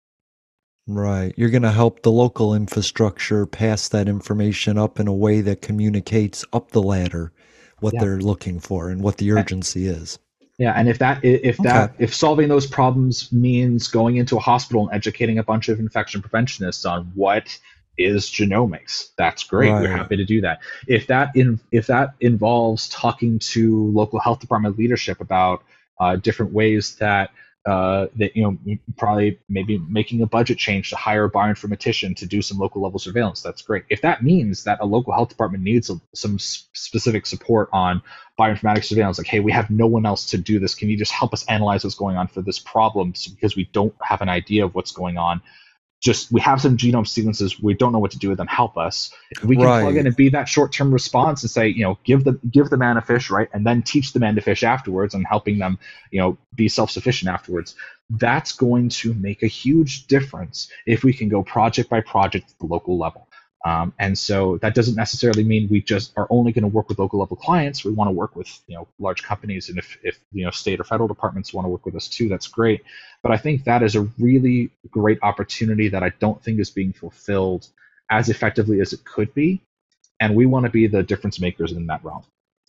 Right. You're going to help the local infrastructure pass that information up in a way that communicates up the ladder what yeah. they're looking for and what the urgency and, is. Yeah, and if that if that okay. if solving those problems means going into a hospital and educating a bunch of infection preventionists on what is genomics, that's great. Right. We're happy to do that. If that in if that involves talking to local health department leadership about Uh, different ways that uh, that you know probably maybe making a budget change to hire a bioinformatician to do some local level surveillance, that's great. If that means that a local health department needs a, some s- specific support on bioinformatics surveillance, like, hey, we have no one else to do this, can you just help us analyze what's going on for this problem, so, because we don't have an idea of what's going on, just we have some genome sequences, we don't know what to do with them, help us. If we can right. plug in and be that short-term response and say, you know, give the give the man a fish, right, and then teach the man to fish afterwards, and helping them, you know, be self-sufficient afterwards, that's going to make a huge difference if we can go project by project at the local level. Um, and so that doesn't necessarily mean we just are only going to work with local level clients. We want to work with, you know, large companies, and if, if you know state or federal departments want to work with us too, that's great. But I think that is a really great opportunity that I don't think is being fulfilled as effectively as it could be, and we want to be the difference makers in that realm.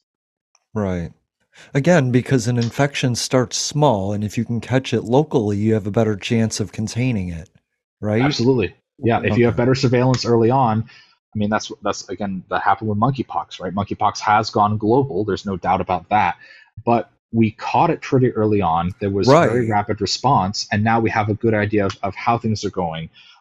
Right. Again, because an infection starts small, and if you can catch it locally, you have a better chance of containing it. Right? Absolutely. Yeah, if okay. you have better surveillance early on, I mean, that's, that's again, that happened with monkeypox, right? Monkeypox has gone global. There's no doubt about that. But we caught it pretty early on. There was right. very rapid response, and now we have a good idea of, of how things are going.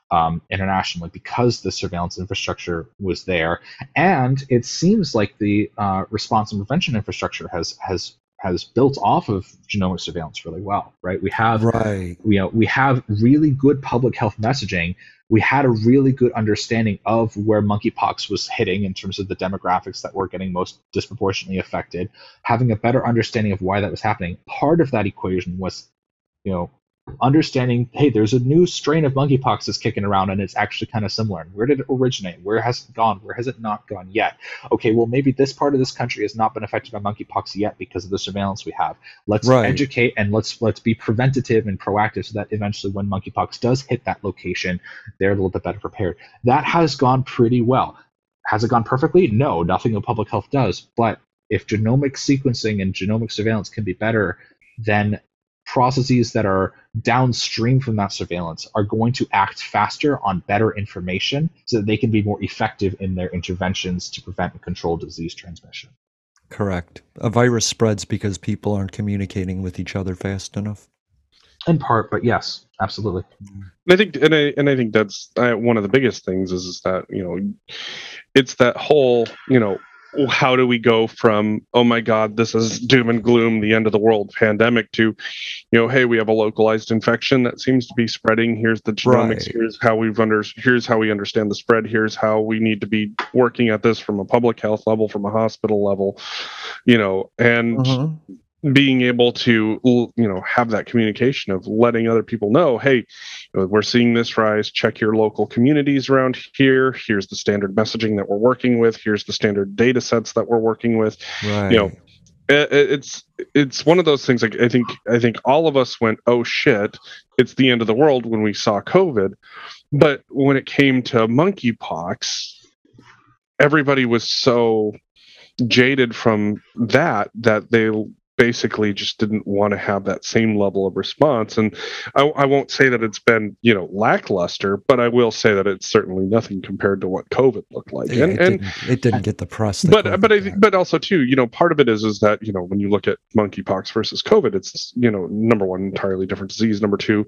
um, internationally because the surveillance infrastructure was there, and it seems like the uh, response and prevention infrastructure has has has built off of genomic surveillance really well, right? We have, right. you know, we have really good public health messaging. We had a really good understanding of where monkeypox was hitting in terms of the demographics that were getting most disproportionately affected, having a better understanding of why that was happening. Part of that equation was, you know, understanding, hey, there's a new strain of monkeypox that's kicking around and it's actually kind of similar. And where did it originate? Where has it gone? Where has it not gone yet? Okay, well, maybe this part of this country has not been affected by monkeypox yet because of the surveillance we have. Let's right. educate and let's let's be preventative and proactive so that eventually when monkeypox does hit that location, they're a little bit better prepared. That has gone pretty well. Has it gone perfectly? No, nothing that public health does. But if genomic sequencing and genomic surveillance can be better, then processes that are downstream from that surveillance are going to act faster on better information so that they can be more effective in their interventions to prevent and control disease transmission. Correct. A virus spreads because people aren't communicating with each other fast enough. In part, but yes, absolutely. And I think, and I and I think that's uh, one of the biggest things is, is that, you know, it's that whole, you know, how do we go from, oh my God, this is doom and gloom, the end of the world pandemic, to, you know, hey, we have a localized infection that seems to be spreading. Here's the genomics. Right. Here's how we've under. Here's how we understand the spread. Here's how we need to be working at this from a public health level, from a hospital level, you know, and. Uh-huh. Being able to, you know, have that communication of letting other people know, hey, you know, we're seeing this rise. Check your local communities around here. Here's the standard messaging that we're working with. Here's the standard data sets that we're working with. Right. You know, it, it's it's one of those things. Like I think I think all of us went, oh shit, it's the end of the world when we saw COVID. But when it came to monkeypox, everybody was so jaded from that that they basically just didn't want to have that same level of response. And I, I won't say that it's been, you know, lackluster, but I will say that it's certainly nothing compared to what COVID looked like. Yeah, and it, and didn't, it didn't get the press. That but COVID but I got. but also too, you know, part of it is is that, you know, when you look at monkeypox versus COVID, it's, you know, number one, entirely different disease. Number two,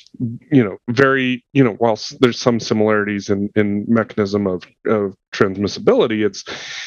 you know, very, you know, whilst there's some similarities in in mechanism of of transmissibility, it's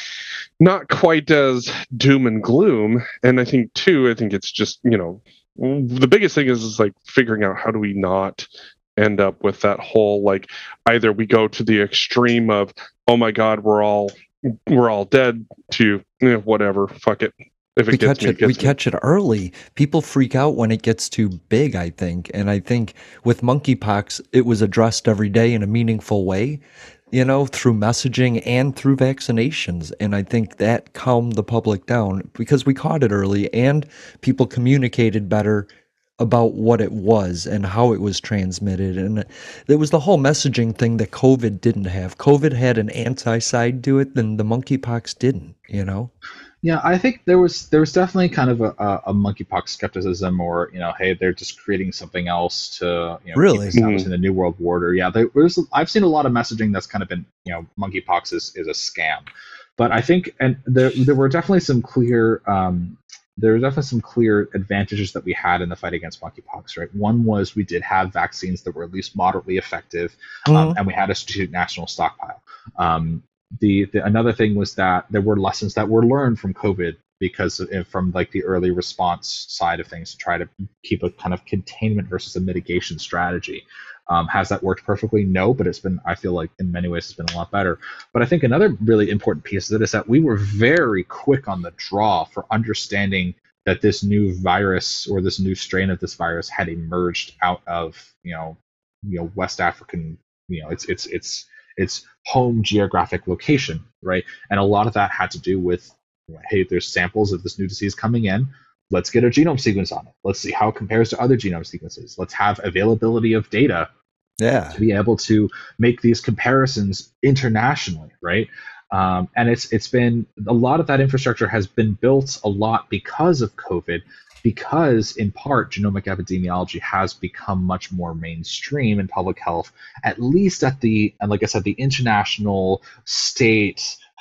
not quite as doom and gloom. And I think too, I think it's just, you know, the biggest thing is, is like figuring out how do we not end up with that whole, like, either we go to the extreme of, oh my God, we're all, we're all dead, to, you know, whatever, fuck it. If it we gets catch me, it, it gets we me. catch it early. People freak out when it gets too big, I think. And I think with monkeypox, it was addressed every day in a meaningful way, you know, through messaging and through vaccinations. And I think that calmed the public down because we caught it early and people communicated better about what it was and how it was transmitted. And there was the whole messaging thing that COVID didn't have. COVID had an anti-side to it, then the monkeypox didn't, you know? Yeah, I think there was there was definitely kind of a, a, a monkeypox skepticism, or, you know, hey, they're just creating something else to, you know, really keep establishing the New World Order. Yeah, there was. I've seen a lot of messaging that's kind of been, you know, monkeypox is, is a scam, but I think, and there there were definitely some clear um, there were definitely some clear advantages that we had in the fight against monkeypox. Right, one was we did have vaccines that were at least moderately effective, um, mm-hmm. and we had a strategic national stockpile. Um, The, the another thing was that there were lessons that were learned from COVID, because of, from like the early response side of things, to try to keep a kind of containment versus a mitigation strategy. Um, has that worked perfectly? No, but it's been, I feel like in many ways it's been a lot better. But I think another really important piece of it is that we were very quick on the draw for understanding that this new virus, or this new strain of this virus, had emerged out of, you know, you know, West African, you know, it's it's it's its home geographic location, right? And a lot of that had to do with, hey, there's samples of this new disease coming in. Let's get a genome sequence on it. Let's see how it compares to other genome sequences. Let's have availability of data yeah. to be able to make these comparisons internationally, right? Um, and it's it's been, a lot of that infrastructure has been built a lot because of COVID, because in part genomic epidemiology has become much more mainstream in public health, at least at the, and like I said, the international, state,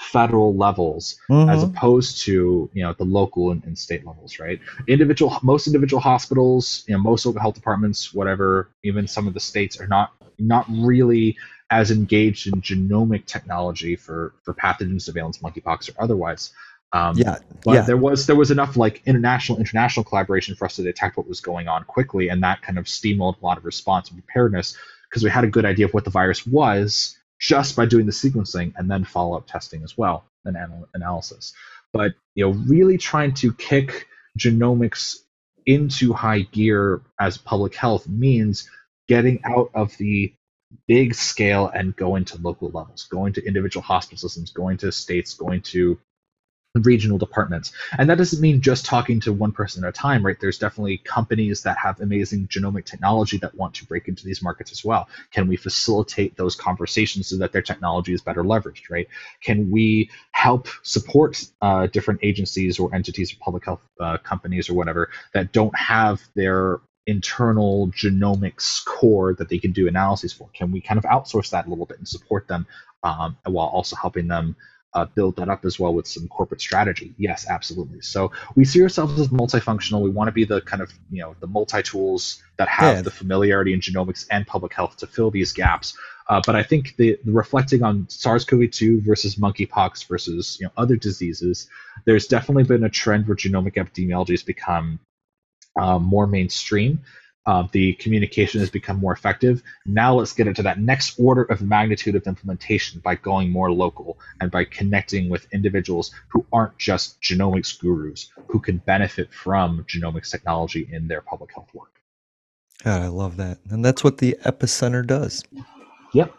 federal levels mm-hmm. as opposed to, you know, the local and, and state levels, right? Individual, most individual hospitals, you know, most local health departments, whatever, even some of the states are not not really as engaged in genomic technology for for pathogen surveillance, monkeypox or otherwise. Um, yeah, but yeah. there was there was enough like international international collaboration for us to detect what was going on quickly, and that kind of steamrolled a lot of response and preparedness because we had a good idea of what the virus was just by doing the sequencing and then follow-up testing as well and anal- analysis. But you know, really trying to kick genomics into high gear as public health means getting out of the big scale and going to local levels, going to individual hospital systems, going to states, going to regional departments. And that doesn't mean just talking to one person at a time, right? There's definitely companies that have amazing genomic technology that want to break into these markets as well. Can we facilitate those conversations so that their technology is better leveraged, right? Can we help support uh, different agencies or entities or public health uh, companies or whatever that don't have their internal genomics core that they can do analyses for? Can we kind of outsource that a little bit and support them um, while also helping them Uh, build that up as well with some corporate strategy? Yes, absolutely. So we see ourselves as multifunctional. We want to be the kind of, you know, the multi-tools that have Yeah. the familiarity in genomics and public health to fill these gaps. Uh, but I think the, the reflecting on SARS-C o V two versus monkeypox versus, you know, other diseases, there's definitely been a trend where genomic epidemiology has become uh, more mainstream. Uh, the communication has become more effective. Now let's get into that next order of magnitude of implementation by going more local and by connecting with individuals who aren't just genomics gurus, who can benefit from genomics technology in their public health work. God, I love that. And that's what the Epicenter does. Yep.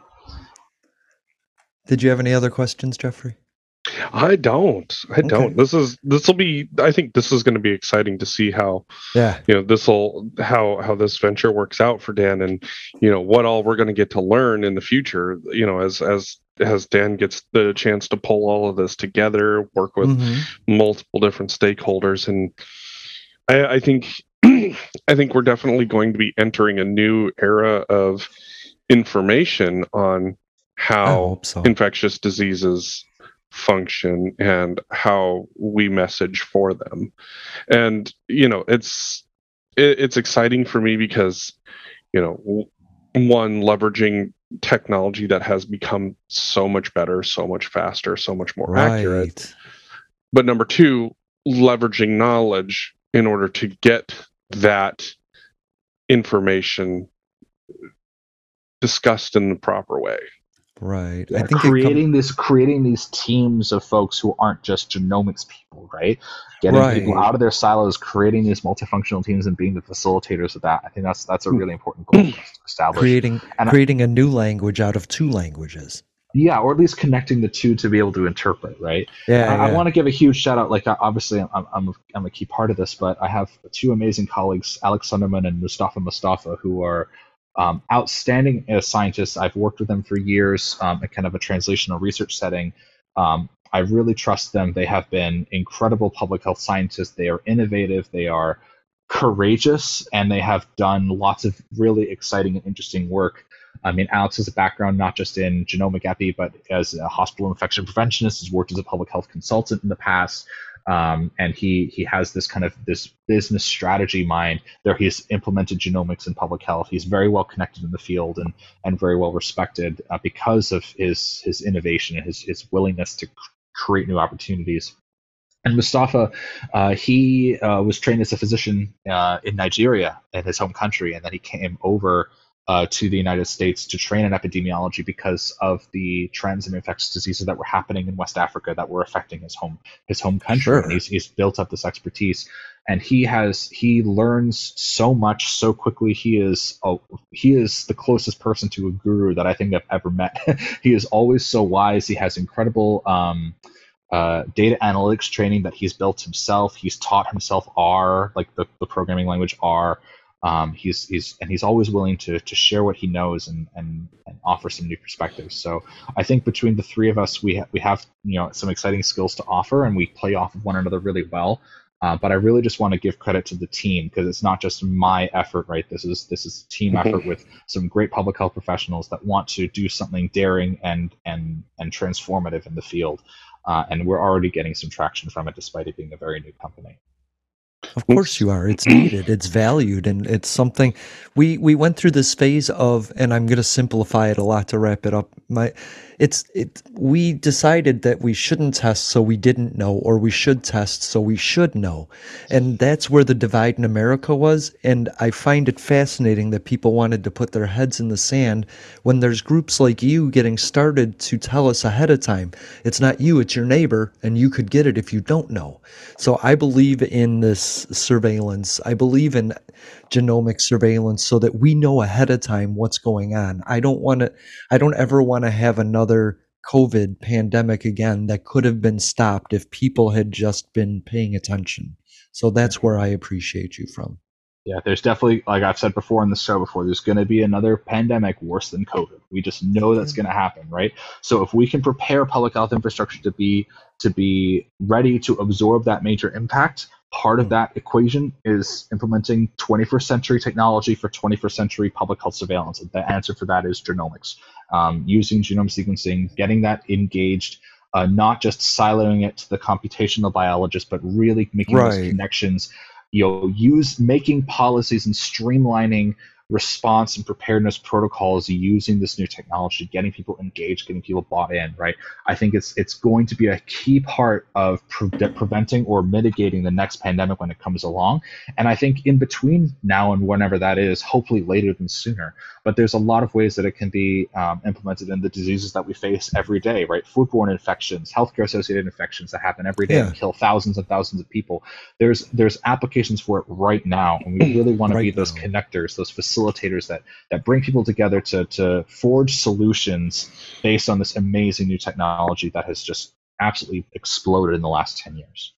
Did you have any other questions, Jeffrey? I don't. I Okay. don't. This is this will be. I think this is going to be exciting to see how, Yeah. you know, this will how how this venture works out for Dan, and you know what all we're going to get to learn in the future. You know, as as as Dan gets the chance to pull all of this together, work with Mhm. multiple different stakeholders, and I, I think I think we're definitely going to be entering a new era of information on I how hope so. infectious diseases function and how we message for them. And you know, it's it, it's exciting for me because, you know, w- one, leveraging technology that has become so much better, so much faster, so much more accurate, Right. but number two, leveraging knowledge in order to get that information discussed in the proper way. Right. Yeah, I think it creating com- this creating these teams of folks who aren't just genomics people, right? Getting Right. people out of their silos, creating these multifunctional teams and being the facilitators of that. I think that's that's a really important goal for us to establish. creating And I- creating a new language out of two languages. Yeah, or at least connecting the two to be able to interpret, right? Yeah. I, I yeah. want to give a huge shout out. Like, obviously, I'm, I'm, a, I'm a key part of this, but I have two amazing colleagues, Alex Sunderman and Mustafa Mustafa, who are um, outstanding as scientists. I've worked with them for years um, in kind of a translational research setting. Um, I really trust them. They have been incredible public health scientists. They are innovative. They are courageous, and they have done lots of really exciting and interesting work. I mean, Alex has a background not just in genomic epi, but as a hospital infection preventionist, has worked as a public health consultant in the past, um, and he he has this kind of this business strategy mind. There, he's implemented genomics in public health. He's very well connected in the field and and very well respected uh, because of his his innovation and his his willingness to create new opportunities. And Mustafa, uh, he uh, was trained as a physician uh, in Nigeria, in his home country, and then he came over uh, to the United States to train in epidemiology because of the trends in infectious diseases that were happening in West Africa that were affecting his home his home country. Sure. And he's, he's built up this expertise, and he has he learns so much so quickly. He is oh, he is the closest person to a guru that I think I've ever met. He is always so wise. He has incredible Um, Uh, data analytics training that he's built himself. He's taught himself R, like the, the programming language R. Um, he's he's and he's always willing to to share what he knows and and, and offer some new perspectives. So I think between the three of us, we ha- we have you know some exciting skills to offer, and we play off of one another really well. Uh, but I really just want to give credit to the team, because it's not just my effort, right? This is this is a team Mhm. effort with some great public health professionals that want to do something daring and and and transformative in the field. Uh, and we're already getting some traction from it, despite it being a very new company. Of course you are. It's needed. It's valued. And it's something we, we went through this phase of, and I'm going to simplify it a lot to wrap it up. My, it's, it, we decided that we shouldn't test, so we didn't know, or we should test, so we should know. And that's where the divide in America was. And I find it fascinating that people wanted to put their heads in the sand when there's groups like you getting started to tell us ahead of time. It's not you, it's your neighbor, and you could get it if you don't know. So I believe in this surveillance. I believe in genomic surveillance so that we know ahead of time what's going on. I don't want to, I don't ever want to have another COVID pandemic again that could have been stopped if people had just been paying attention. So that's where I appreciate you from. Yeah, there's definitely, like I've said before in the show before, there's going to be another pandemic worse than COVID. We just know that's going to happen, right? So if we can prepare public health infrastructure to be to be ready to absorb that major impact, part of that equation is implementing twenty-first century technology for twenty-first century public health surveillance. And the answer for that is genomics. Um, using genome sequencing, getting that engaged, uh, not just siloing it to the computational biologist, but really making Right. those connections. You know, use making policies and streamlining response and preparedness protocols using this new technology, getting people engaged, getting people bought in, right? I think it's it's going to be a key part of pre- preventing or mitigating the next pandemic when it comes along. And I think in between now and whenever that is, hopefully later than sooner. But there's a lot of ways that it can be um, implemented in the diseases that we face every day, right? Foodborne infections, healthcare-associated infections that happen every day Yeah. and kill thousands and thousands of people. There's there's applications for it right now, and we really want to be Right those now. connectors, those facilitators that that bring people together to to forge solutions based on this amazing new technology that has just absolutely exploded in the last ten years.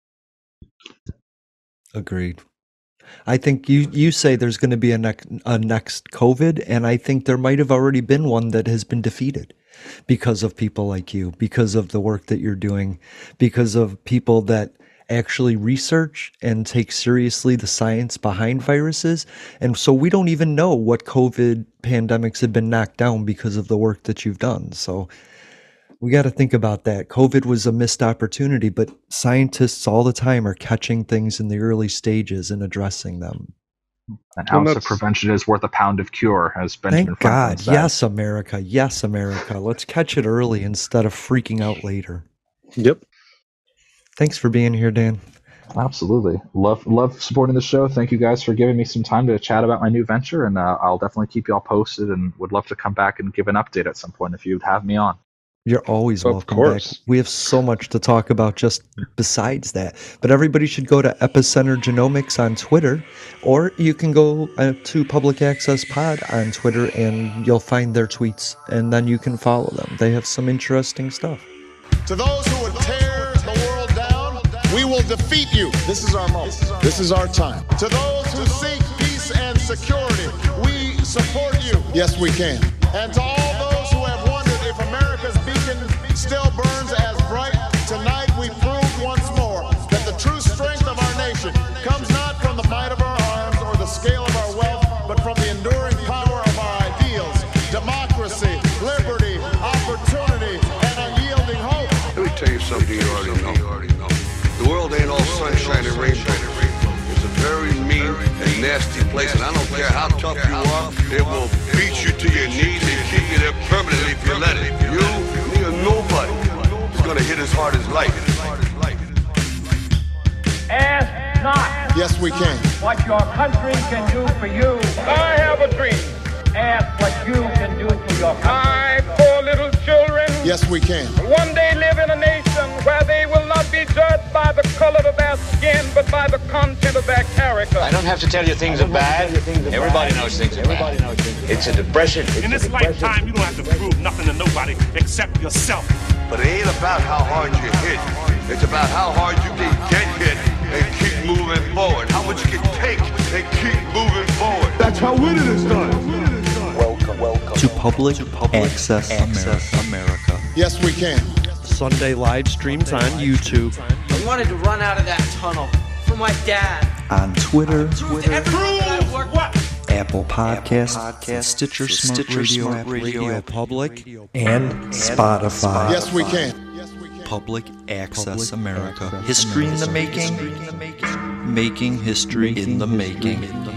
Agreed. I think you, you say there's going to be a, next a next COVID, and I think there might have already been one that has been defeated because of people like you, because of the work that you're doing, because of people that actually research and take seriously the science behind viruses. And so we don't even know what COVID pandemics have been knocked down because of the work that you've done. So we got to think about that. COVID was a missed opportunity, but scientists all the time are catching things in the early stages and addressing them. An Well, ounce of that's- prevention is worth a pound of cure, as Benjamin Thank Franklin God. said. Yes, America. Yes, America. Let's catch it early instead of freaking out later. Yep. Thanks for being here, Dan. Absolutely. Love love supporting the show. Thank you guys for giving me some time to chat about my new venture, and uh, I'll definitely keep you all posted and would love to come back and give an update at some point if you'd have me on. You're always Of welcome course. back. We have so much to talk about just besides that. But everybody should go to Epicenter Genomics on Twitter, or you can go uh, to Public Access Pod on Twitter and you'll find their tweets, and then you can follow them. They have some interesting stuff. To those who would tear the world down, we will defeat you. This is our moment. This is our time. To those who seek peace and security, we support you. Yes, we can. And to all those who have wondered if America's beacon still burns as bright, tonight we prove once more that the true strength of our nation comes not from the might of our arms or the scale of our wealth, but from the enduring power of our ideals, democracy, liberty, opportunity, and unyielding hope. Let me tell you something you already know. The world ain't all sunshine and rainbow. It's a very mean and nasty place, and I don't care how tough you are, it will beat you to your knees and keep you there permanently if you let it. You, me, or nobody is gonna hit as hard as life. Ask not Yes, we can. what your country can do for you. I have a dream. Ask what you can do for your country. I, poor little children, Yes, we can. one day live in a nation where they will not be judged by the color of their skin, but by the content of their character. I don't have to tell you things are bad. Everybody knows things are bad. It's a depression. In this lifetime, you don't have to prove nothing to nobody except yourself. But it ain't about how hard you hit. It's about how hard you can get hit and keep moving forward. How much you can take and keep moving forward. That's how winning is done. Welcome, welcome. To Public, Access, America. America. Yes, we can. Sunday live streams on YouTube, I wanted to run out of that tunnel for my dad. on Twitter, Twitter. Apple Podcasts, Stitcher, Smart Radio, App, Radio Public, and Spotify. Yes, we can. Yes, we can. Public Access America. History in the making, making history in the making.